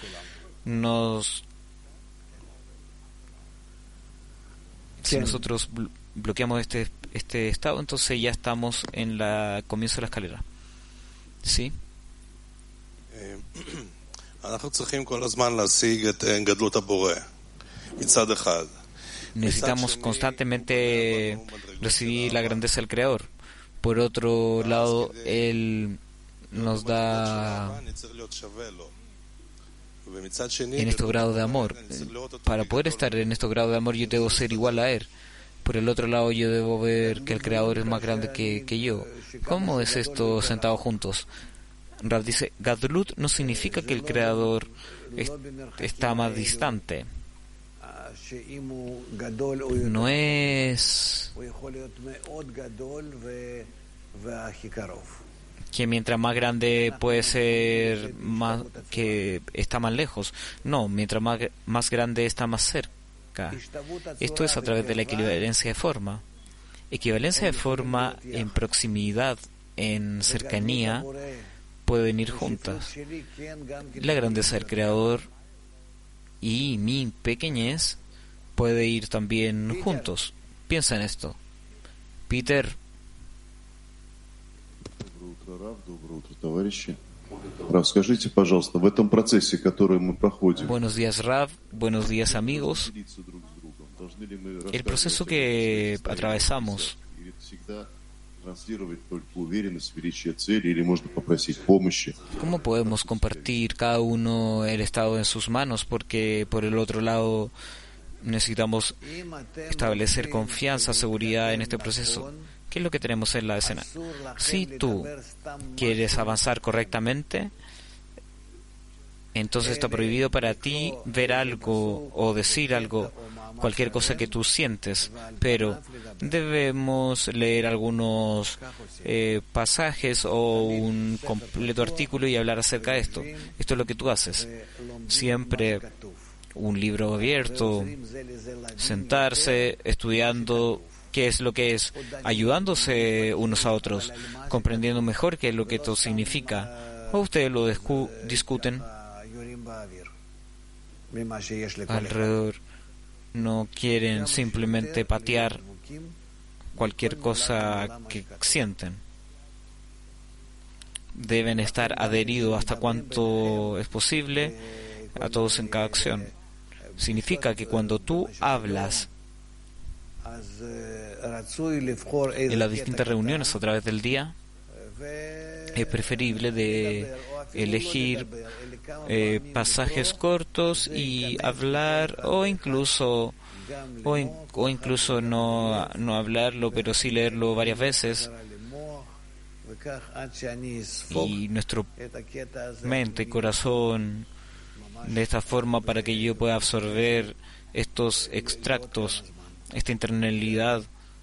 si nosotros bloqueamos este estado, entonces ya estamos en la comienzo de la escalera. ¿Sí? Necesitamos constantemente recibir la grandeza del Creador. Por otro lado, Él nos da en estos grados de amor. Para poder estar en estos grados de amor, yo debo ser igual a Él. Por el otro lado, yo debo ver que el Creador es más grande que yo. ¿Cómo es esto sentados juntos? Rav dice, Gadlut no significa que el Creador está más distante. No es que mientras más grande puede ser, más que está más lejos. No, mientras más grande está más cerca. Esto es a través de la equivalencia de forma. Equivalencia de forma en proximidad, en cercanía, pueden ir juntas. La grandeza del Creador y mi pequeñez puede ir también juntos. Piensa en esto. Peter. Buenos días, Rav. Buenos días, amigos. El proceso que atravesamos, ¿cómo podemos compartir cada uno el estado en sus manos? Porque por el otro lado necesitamos establecer confianza, seguridad en este proceso. ¿Qué es lo que tenemos en la escena? Si tú quieres avanzar correctamente, entonces está prohibido para ti ver algo o decir algo, cualquier cosa que tú sientes, pero debemos leer algunos pasajes o un completo artículo y hablar acerca de esto. Esto es lo que tú haces. Siempre un libro abierto, sentarse, estudiando qué es lo que es, ayudándose unos a otros, comprendiendo mejor qué es lo que esto significa. O ustedes lo discuten alrededor. No quieren simplemente patear cualquier cosa que sienten. Deben estar adheridos hasta cuanto es posible a todos en cada acción. Significa que cuando tú hablas en las distintas reuniones a través del día, es preferible de elegir pasajes cortos y hablar, o incluso no hablarlo, pero sí leerlo varias veces, y nuestro mente y corazón de esta forma, para que yo pueda absorber estos extractos, esta internalidad,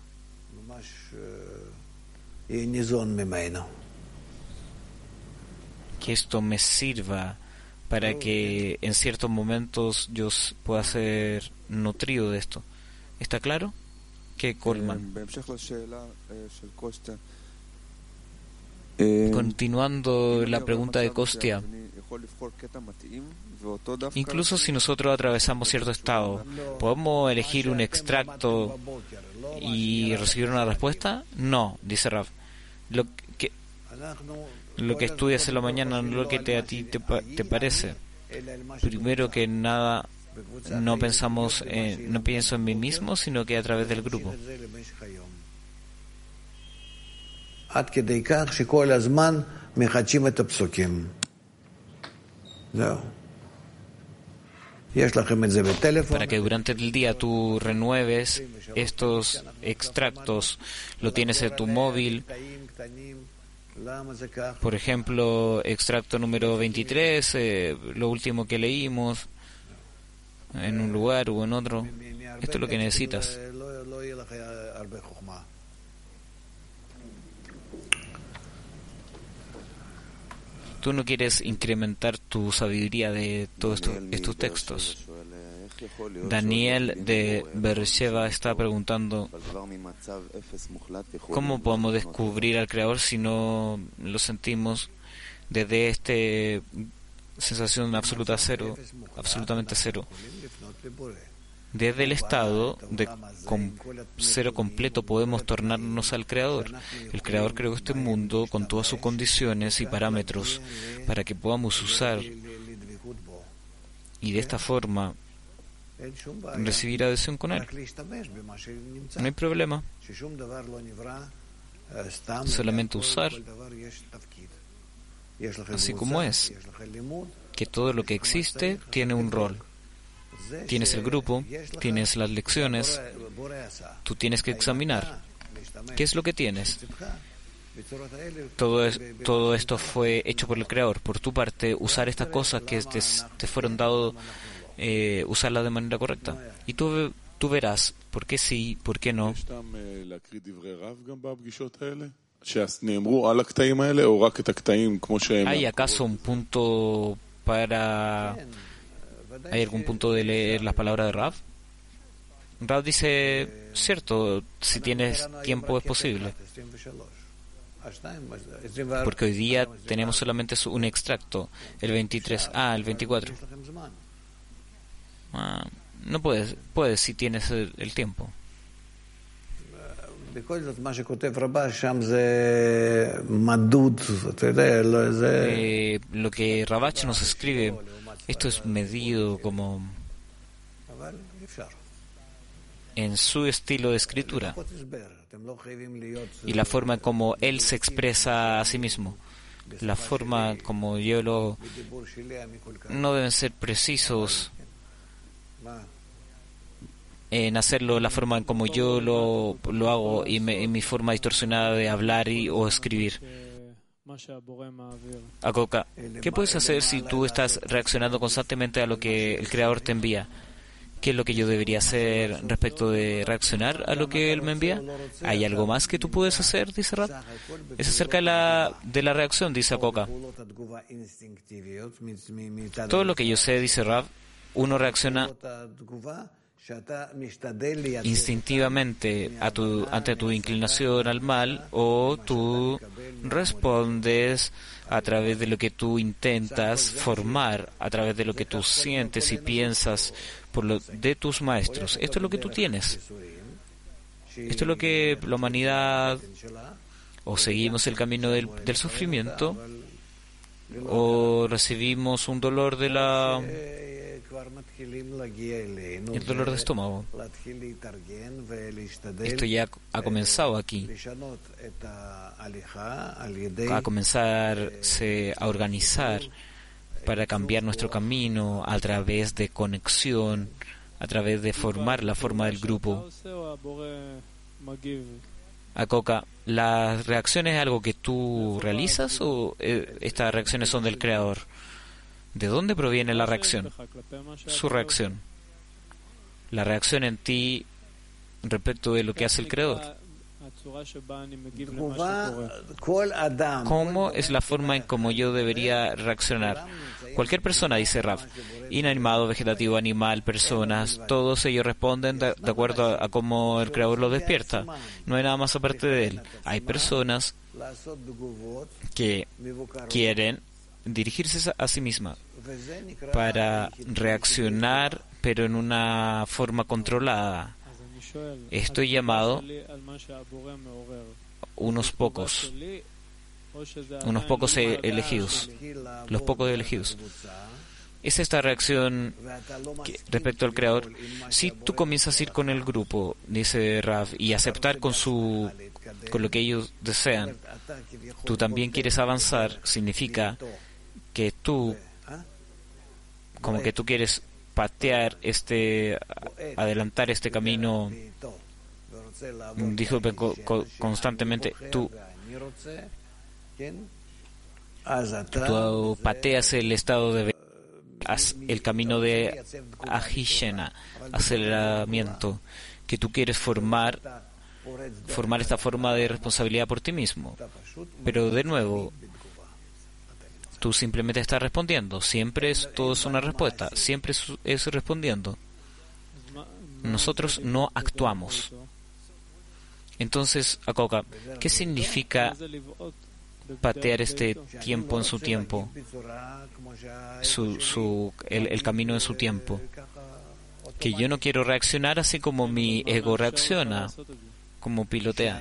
que esto me sirva para que en ciertos momentos yo pueda ser nutrido de esto. ¿Está claro? ¿Qué, Coleman? Continuando la pregunta de Kostia, incluso si nosotros atravesamos cierto estado, ¿podemos elegir un extracto y recibir una respuesta? No, dice Rav. Lo que estudias en la mañana no es lo que a ti te parece. Primero que nada, no pienso en mí mismo, sino que a través del grupo. Para que durante el día tú renueves estos extractos, lo tienes en tu móvil. Por ejemplo, extracto número 23, lo último que leímos, en un lugar o en otro. Esto es lo que necesitas. Tú no quieres incrementar tu sabiduría de todos estos textos. Daniel de Beersheba está preguntando, ¿cómo podemos descubrir al Creador si no lo sentimos desde esta sensación absolutamente cero? Desde el estado de cero completo podemos tornarnos al Creador. El Creador creó este mundo con todas sus condiciones y parámetros para que podamos usar y de esta forma recibir adhesión con Él. No hay problema. Solamente usar así como es, que todo lo que existe tiene un rol. Tienes el grupo, tienes las lecciones, tú tienes que examinar qué es lo que tienes. Todo esto fue hecho por el Creador. Por tu parte, usar estas cosas que te fueron dadas, usarlas de manera correcta. Y tú verás por qué sí, por qué no. ¿Hay acaso un punto para... ¿Hay algún punto de leer las palabras de Rav? Rav dice, cierto, si tienes tiempo es posible. Porque hoy día tenemos solamente un extracto, el 23. El 24. No puedes si tienes el tiempo. Lo que Rabach nos escribe, esto es medido como en su estilo de escritura y la forma como él se expresa a sí mismo, la forma como no deben ser precisos en hacerlo, la forma como yo lo hago y mi forma distorsionada de hablar o escribir. Akoka, ¿qué puedes hacer si tú estás reaccionando constantemente a lo que el Creador te envía? ¿Qué es lo que yo debería hacer respecto de reaccionar a lo que Él me envía? ¿Hay algo más que tú puedes hacer? Dice Rav. Es acerca de la reacción, dice Akoka. Todo lo que yo sé, dice Rav, uno reacciona instintivamente ante tu inclinación al mal, o tú respondes a través de lo que tú intentas formar, a través de lo que tú sientes y piensas de tus maestros. Esto es lo que tú tienes. Esto es lo que la humanidad, o seguimos el camino del sufrimiento, o recibimos un dolor el dolor de estómago. Esto ya ha comenzado aquí. A comenzarse a organizar para cambiar nuestro camino a través de conexión, a través de formar la forma del grupo. Akoka, ¿las reacciones es algo que tú realizas o estas reacciones son del Creador? ¿De dónde proviene la reacción? Su reacción. La reacción en ti respecto de lo que hace el Creador. ¿Cómo es la forma en cómo yo debería reaccionar? Cualquier persona, dice Rav, inanimado, vegetativo, animal, personas, todos ellos responden de acuerdo a cómo el Creador los despierta. No hay nada más aparte de él. Hay personas que quieren dirigirse a sí mismas para reaccionar, pero en una forma controlada. Esto es llamado unos pocos elegidos, los pocos elegidos. Es esta reacción respecto al Creador. Si tú comienzas a ir con el grupo, dice Rav, y aceptar con lo que ellos desean, tú también quieres avanzar, significa que tú, como que tú quieres patear adelantar este camino, dijo constantemente, tú pateas el estado el camino de Ahishena, aceleramiento, que tú quieres formar esta forma de responsabilidad por ti mismo. Pero de nuevo, tú simplemente estás respondiendo. Todo es una respuesta. Siempre es respondiendo. Nosotros no actuamos. Entonces, Akoka, ¿qué significa patear este tiempo en su tiempo? El camino en su tiempo. que yo no quiero reaccionar así como mi ego reacciona, como pilotea.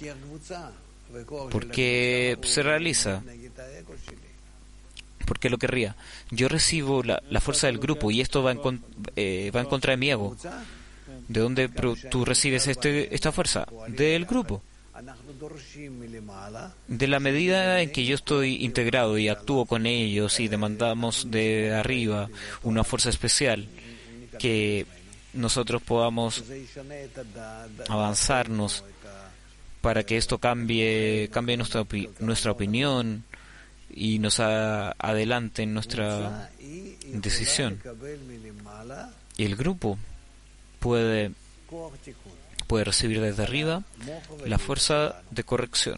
¿Por qué se realiza? ¿Por qué lo querría? Yo recibo la fuerza del grupo y esto va en contra de mi ego. ¿De dónde tú recibes esta fuerza? Del grupo. De la medida en que yo estoy integrado y actúo con ellos y demandamos de arriba una fuerza especial que nosotros podamos avanzarnos para que esto cambie nuestra opinión y nos adelante en nuestra decisión. Y el grupo puede recibir desde arriba la fuerza de corrección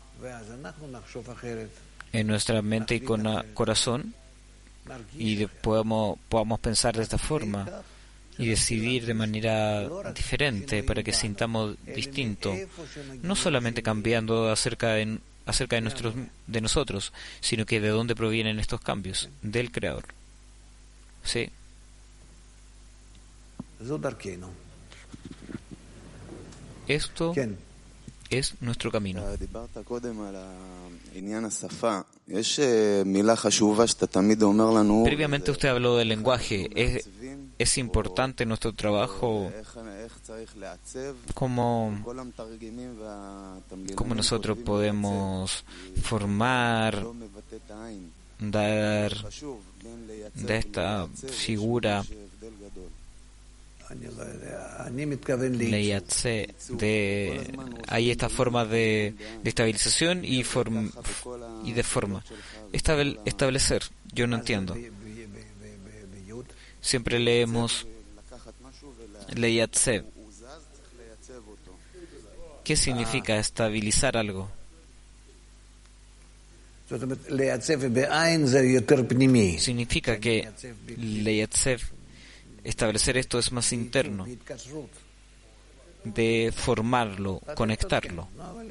en nuestra mente y corazón, y podamos pensar de esta forma y decidir de manera diferente para que sintamos distinto, no solamente cambiando acerca de nosotros, sino que de dónde provienen estos cambios, del Creador. ¿Sí? Esto es nuestro camino. Previamente usted habló del lenguaje. Es importante nuestro trabajo, como nosotros podemos formar, dar de esta figura hay estas formas de estabilización y de forma. Establecer, yo no entiendo. Siempre leemos Leyatsev. ¿Qué significa estabilizar algo? Significa que Leyatsev, establecer esto, es más interno, de formarlo, conectarlo.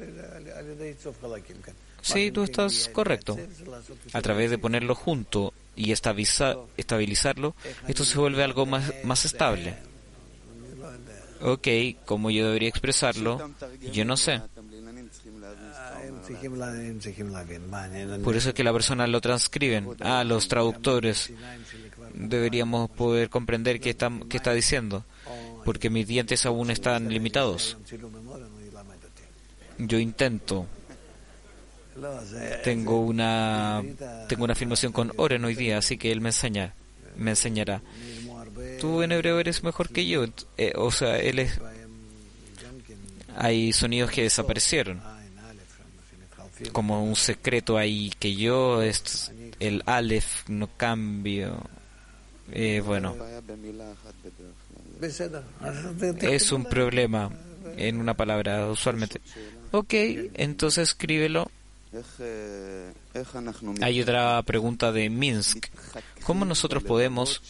Sí, tú estás correcto. A través de ponerlo junto y estabilizarlo, esto se vuelve algo más estable. Ok, ¿cómo yo debería expresarlo? Yo no sé. Por eso es que la persona lo transcriben. Los traductores. Deberíamos poder comprender qué está diciendo, porque mis dientes aún están limitados. Yo intento. Tengo una afirmación con Oren hoy día, así que él me enseñará. Tú en hebreo eres mejor que yo. Hay sonidos que desaparecieron, como un secreto ahí, que yo, el Aleph, no cambio. Bueno, es un problema en una palabra, usualmente. Ok, entonces escríbelo. Hay otra pregunta de Minsk. ¿Cómo nosotros podemos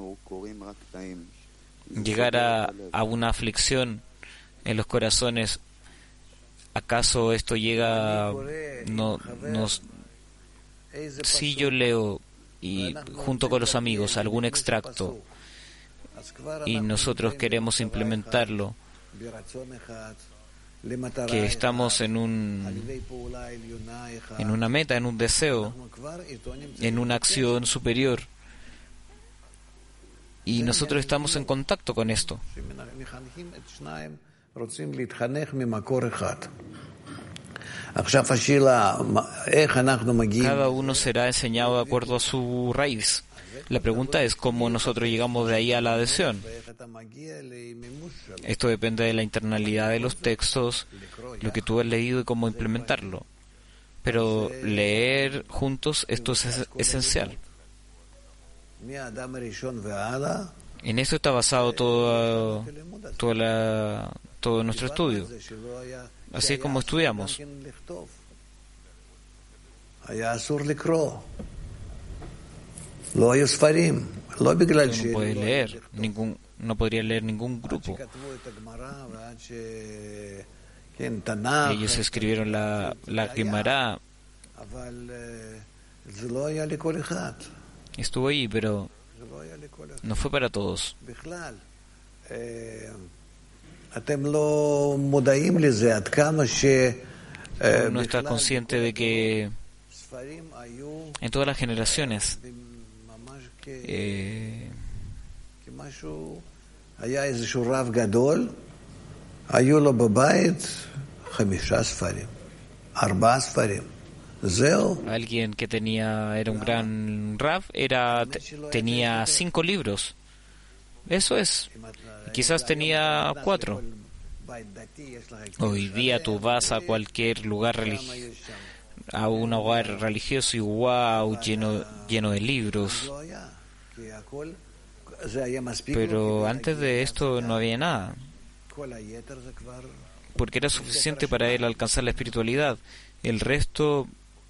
llegar a una aflicción en los corazones? ¿Acaso esto llega? Si yo leo y junto con los amigos algún extracto y nosotros queremos implementarlo, que estamos en una meta, en un deseo, en una acción superior, y nosotros estamos en contacto con esto. Cada uno será enseñado de acuerdo a su raíz. La pregunta es cómo nosotros llegamos de ahí a la adhesión. Esto depende de la internalidad de los textos, lo que tú has leído y cómo implementarlo. Pero leer juntos, esto es esencial. En eso está basado todo nuestro estudio. Así es como estudiamos. No puedes leer no podría leer ningún grupo. Ellos escribieron la Gemara. Estuvo ahí, pero no fue para todos. No está consciente de que en todas las generaciones היה איזשהו רב גדול, היו לו בבית 5 ספרים, 4 ספרים. זהו. alguien que era un gran Rav, tenía 5 libros. Eso es. Quizás tenía 4. Hoy día tú vas a cualquier lugar a un hogar religioso y wow, lleno de libros. Pero antes de esto no había nada, porque era suficiente para él alcanzar la espiritualidad. El resto,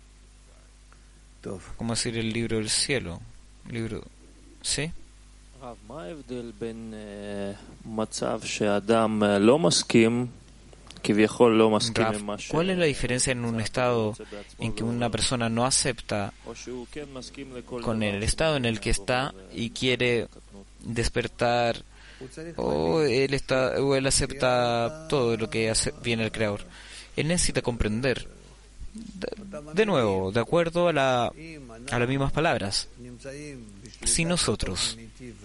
¿cómo decir? El libro del cielo. ¿Sí? ¿Cuál es la diferencia en un estado en que una persona no acepta con el estado en el que está y quiere despertar, o él acepta todo lo que viene el Creador? Él necesita comprender, de nuevo, de acuerdo a las mismas palabras. Si nosotros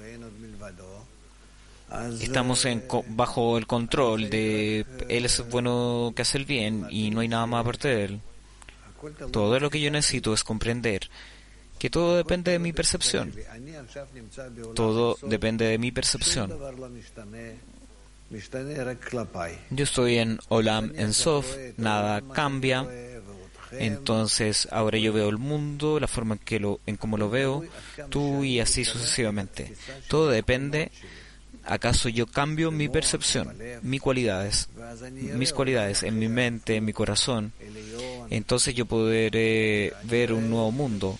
estamos bajo el control de Él, es bueno que hace el bien y no hay nada más aparte de Él, todo lo que yo necesito es comprender que todo depende de mi percepción. Todo depende de mi percepción. Yo estoy en Olam En Sof, nada cambia. Entonces ahora yo veo el mundo, la forma en cómo lo veo, tú, y así sucesivamente. Todo depende. ¿Acaso yo cambio mi percepción, mis cualidades en mi mente, en mi corazón? Entonces yo podré ver un nuevo mundo.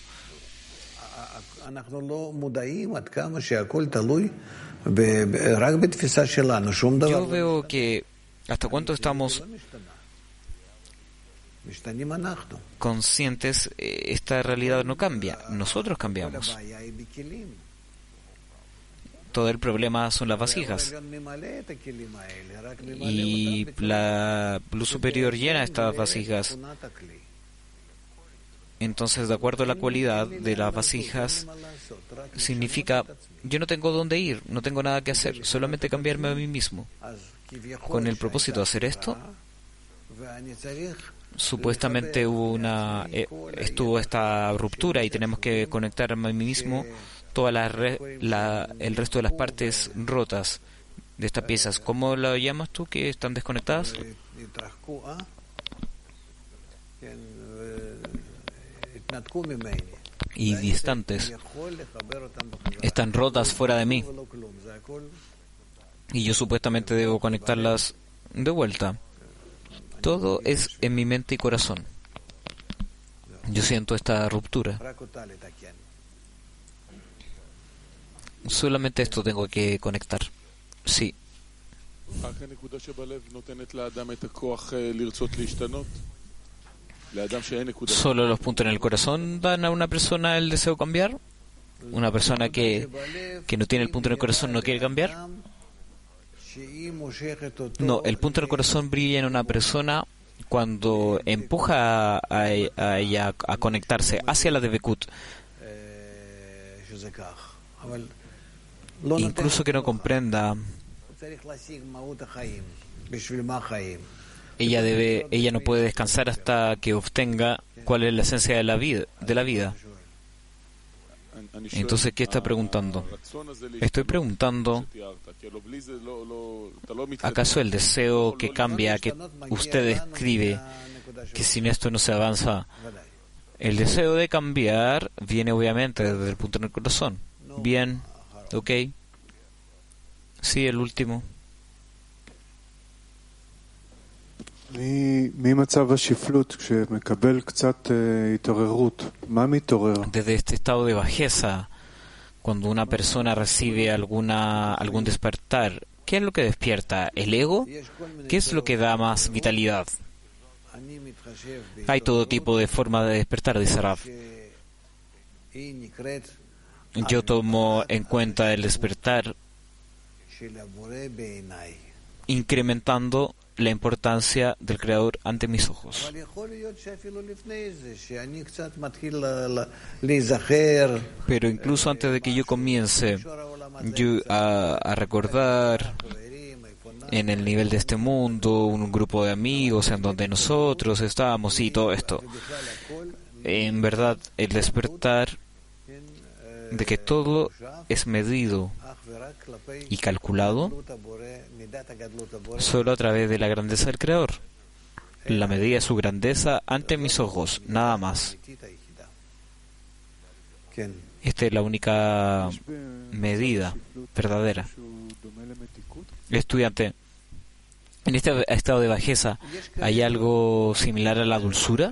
Yo veo que hasta cuánto estamos conscientes, esta realidad no cambia, nosotros cambiamos. Todo el problema son las vasijas, y la luz superior llena estas vasijas. Entonces, de acuerdo a la cualidad de las vasijas, significa, yo no tengo dónde ir, no tengo nada que hacer, solamente cambiarme a mí mismo. Con el propósito de hacer esto, supuestamente estuvo esta ruptura y tenemos que conectarme a mí mismo el resto de las partes rotas de estas piezas. ¿Cómo lo llamas tú, que están desconectadas? Y distantes, están rotas fuera de mí, y yo supuestamente debo conectarlas de vuelta. Todo es en mi mente y corazón. Yo siento esta ruptura. Solamente esto tengo que conectar. Sí. ¿Solo los puntos en el corazón dan a una persona el deseo de cambiar? ¿Una persona que no tiene el punto en el corazón no quiere cambiar? No, el punto en el corazón brilla en una persona cuando empuja a ella a conectarse hacia la Debekut. Incluso que no comprenda, ella no puede descansar hasta que obtenga cuál es la esencia de la vida. Entonces, ¿qué está preguntando? Estoy preguntando, ¿acaso el deseo que cambia, que usted describe, que sin esto no se avanza? El deseo de cambiar viene obviamente desde el punto en el corazón. Bien, ok. Sí, el último. Desde este estado de bajeza, cuando una persona recibe algún despertar, ¿qué es lo que despierta? ¿El ego? ¿Qué es lo que da más vitalidad? Hay todo tipo de formas de despertar, dice Rav. Yo tomo en cuenta el despertar incrementando la importancia del Creador ante mis ojos. Pero incluso antes de que yo comience a recordar en el nivel de este mundo, un grupo de amigos en donde nosotros estábamos y todo esto, en verdad el despertar de que todo es medido y calculado solo a través de la grandeza del Creador, la medida de su grandeza ante mis ojos, nada más. Esta es la única medida verdadera. Estudiante, en este estado de bajeza, ¿hay algo similar a la dulzura?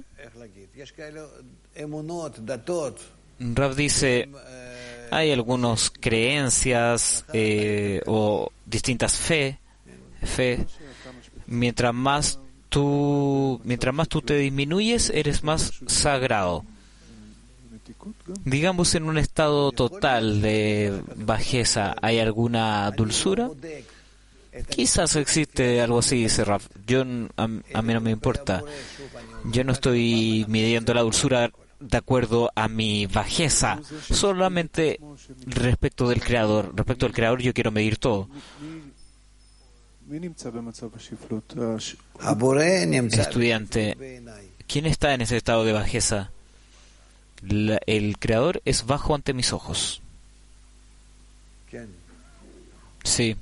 Rav dice, hay algunas creencias o distintas fe. Mientras más tú te disminuyes, eres más sagrado. Digamos, en un estado total de bajeza, ¿hay alguna dulzura? Quizás existe algo así, dice Rav. A mí no me importa. Yo no estoy midiendo la dulzura de acuerdo a mi bajeza, solamente respecto del Creador. Respecto al Creador yo quiero medir todo. Estudiante, ¿quién está en ese estado de bajeza? El Creador es bajo ante mis ojos. Sí.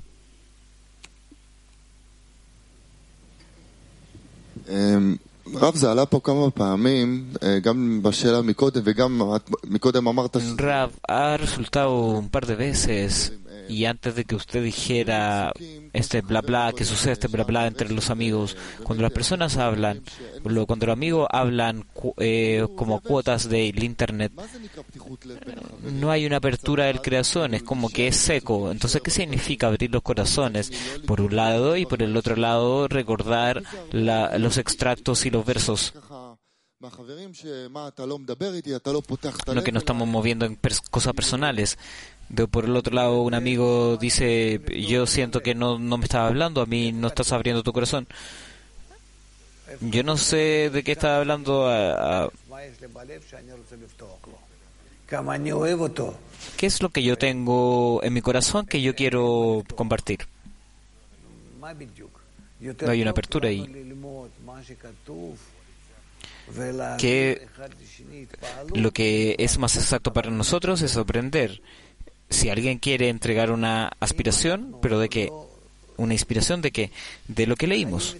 רב, זה עלה פה כמה פעמים, גם בשאלה מקודם וגם מקודם אמרת... Rav, ha resultado un par de veces, y antes de que usted dijera este bla bla, que sucede este bla bla entre los amigos, cuando las personas hablan, cuando los amigos hablan como cuotas del internet, no hay una apertura del corazón, es como que es seco. Entonces, ¿qué significa abrir los corazones? Por un lado, y por el otro lado, recordar los extractos y los versos. No que no estamos moviendo en cosas personales. Por el otro lado, un amigo dice, yo siento que no me estás hablando, a mí no estás abriendo tu corazón. Yo no sé de qué está hablando. ¿Qué es lo que yo tengo en mi corazón que yo quiero compartir? No hay una apertura ahí. Que lo que es más exacto para nosotros es aprender. Si alguien quiere entregar una aspiración, pero ¿de qué? ¿Una inspiración de qué? De lo que leímos.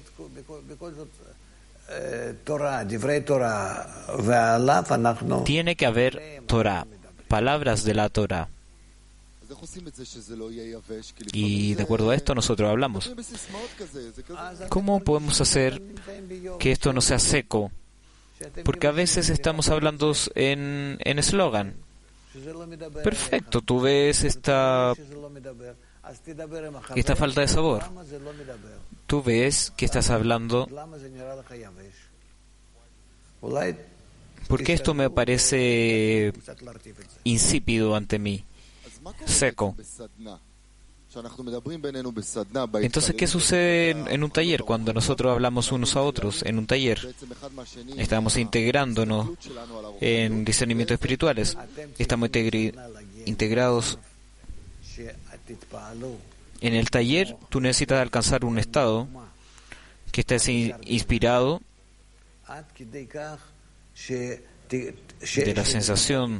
Tiene que haber Torah, palabras de la Torah. Y de acuerdo a esto nosotros hablamos. ¿Cómo podemos hacer que esto no sea seco? Porque a veces estamos hablando en eslogan. Perfecto, tú ves esta falta de sabor. Tú ves que estás hablando. ¿Por qué esto me parece insípido ante mí? Seco. Entonces, ¿qué sucede en un taller cuando nosotros hablamos unos a otros? En un taller estamos integrándonos en discernimientos espirituales. Estamos integrados. En el taller tú necesitas alcanzar un estado que estés inspirado de la sensación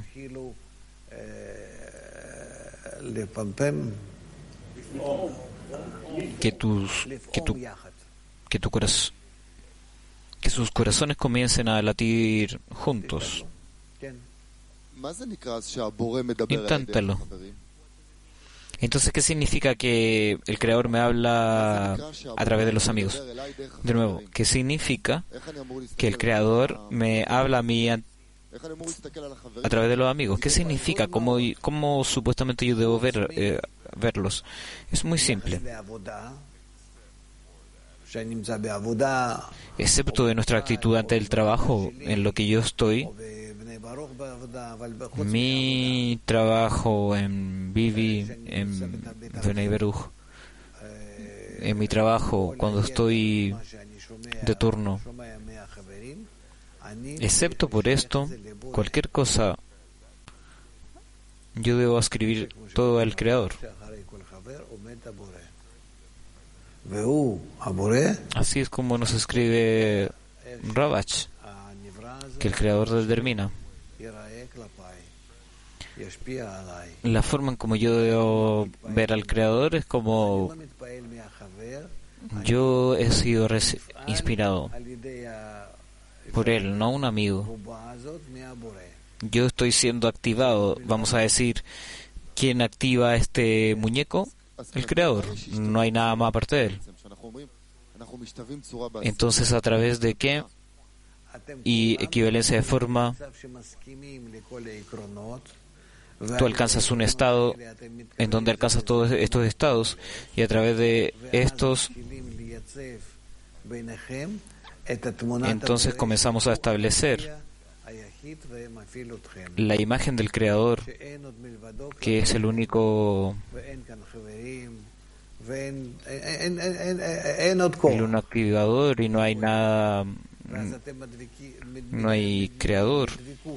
que sus corazones comiencen a latir juntos. Inténtalo. Entonces, ¿qué significa que el Creador me habla a través de los amigos? De nuevo, ¿qué significa que el Creador me habla a mí a través de los amigos? ¿Qué significa? ¿Cómo supuestamente yo debo verlos? Es muy simple. Excepto de nuestra actitud ante el trabajo en lo que yo estoy, mi trabajo en Vivi en Bnei Beruch. En mi trabajo, cuando estoy de turno, excepto por esto, cualquier cosa, yo debo escribir todo al Creador. Así es como nos escribe Ravach, que el Creador determina. La forma en como yo debo ver al Creador es como yo he sido inspirado por Él, no un amigo. Yo estoy siendo activado, vamos a decir, ¿quién activa este muñeco? El Creador. No hay nada más aparte de Él. Entonces, ¿a través de qué? Y equivalencia de forma, tú alcanzas un estado en donde alcanzas todos estos estados, y a través de estos entonces comenzamos a establecer la imagen del Creador, que es el único activador, y no hay nada, no hay creador.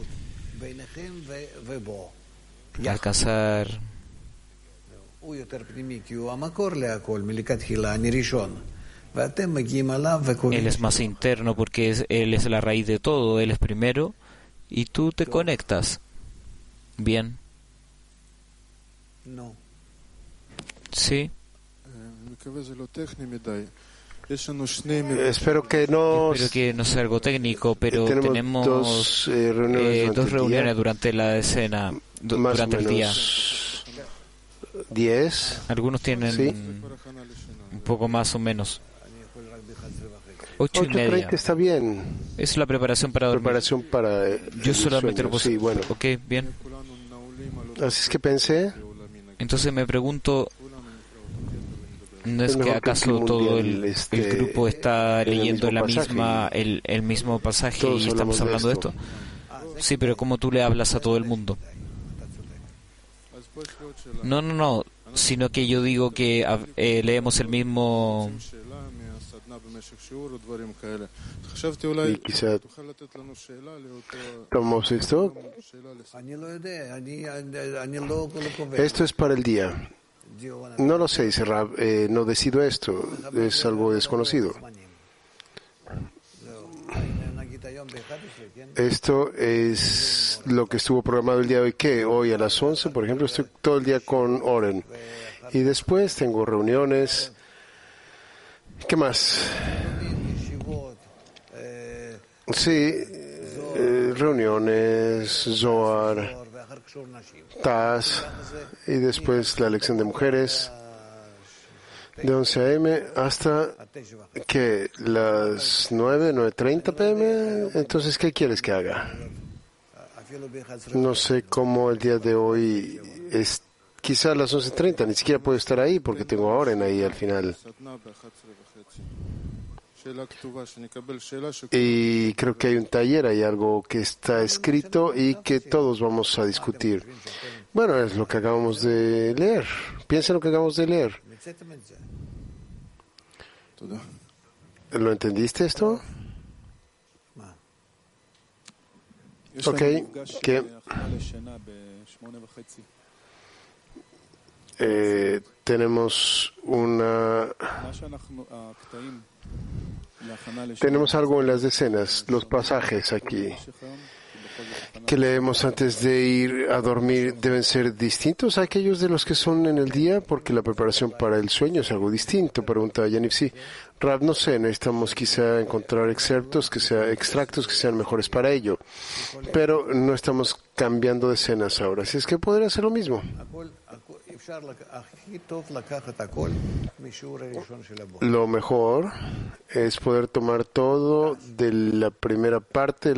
Alcanzar. Él es más interno porque Él es la raíz de todo, Él es primero, y tú te conectas. Bien. No. Sí. Espero que no sea algo técnico, pero tenemos dos reuniones durante la decena, durante el día. 10. Algunos tienen ¿sí? un poco más o menos. 8:30 está bien. Es la preparación para dormir. Preparación para yo solamente lo sí, bueno. Ok, bien. Así es que pensé. Entonces me pregunto, ¿no es que acaso todo el grupo está leyendo el mismo pasaje Todos y estamos hablando de esto? Sí, pero ¿cómo tú le hablas a todo el mundo? No, sino que yo digo que leemos el mismo. Y quizá tomamos esto. Esto es para el día. No lo sé, dice Rab, no decido esto, es algo desconocido. Esto es lo que estuvo programado el día de hoy, que hoy a las 11, por ejemplo, estoy todo el día con Oren. Y después tengo reuniones. ¿Qué más? Sí, reuniones, Zohar, Taz, y después la lección de mujeres, de 11 a.m. hasta que las 9:30 p.m. Entonces, ¿qué quieres que haga? No sé cómo el día de hoy es. Quizá a las 11:30, ni siquiera puedo estar ahí porque tengo a Oren ahí al final. Y creo que hay un taller, hay algo que está escrito y que todos vamos a discutir. Bueno, es lo que acabamos de leer. Piensa en lo que acabamos de leer. ¿Lo entendiste esto? Ok, que tenemos algo en las decenas, los pasajes aquí que leemos antes de ir a dormir deben ser distintos a aquellos de los que son en el día, porque la preparación para el sueño es algo distinto. Pregunta Yanif. Sí, Rab, no sé, necesitamos quizá encontrar extractos que sean mejores para ello, pero no estamos cambiando de escenas ahora, así es que podría ser lo mismo. Lo mejor es poder tomar todo de la primera parte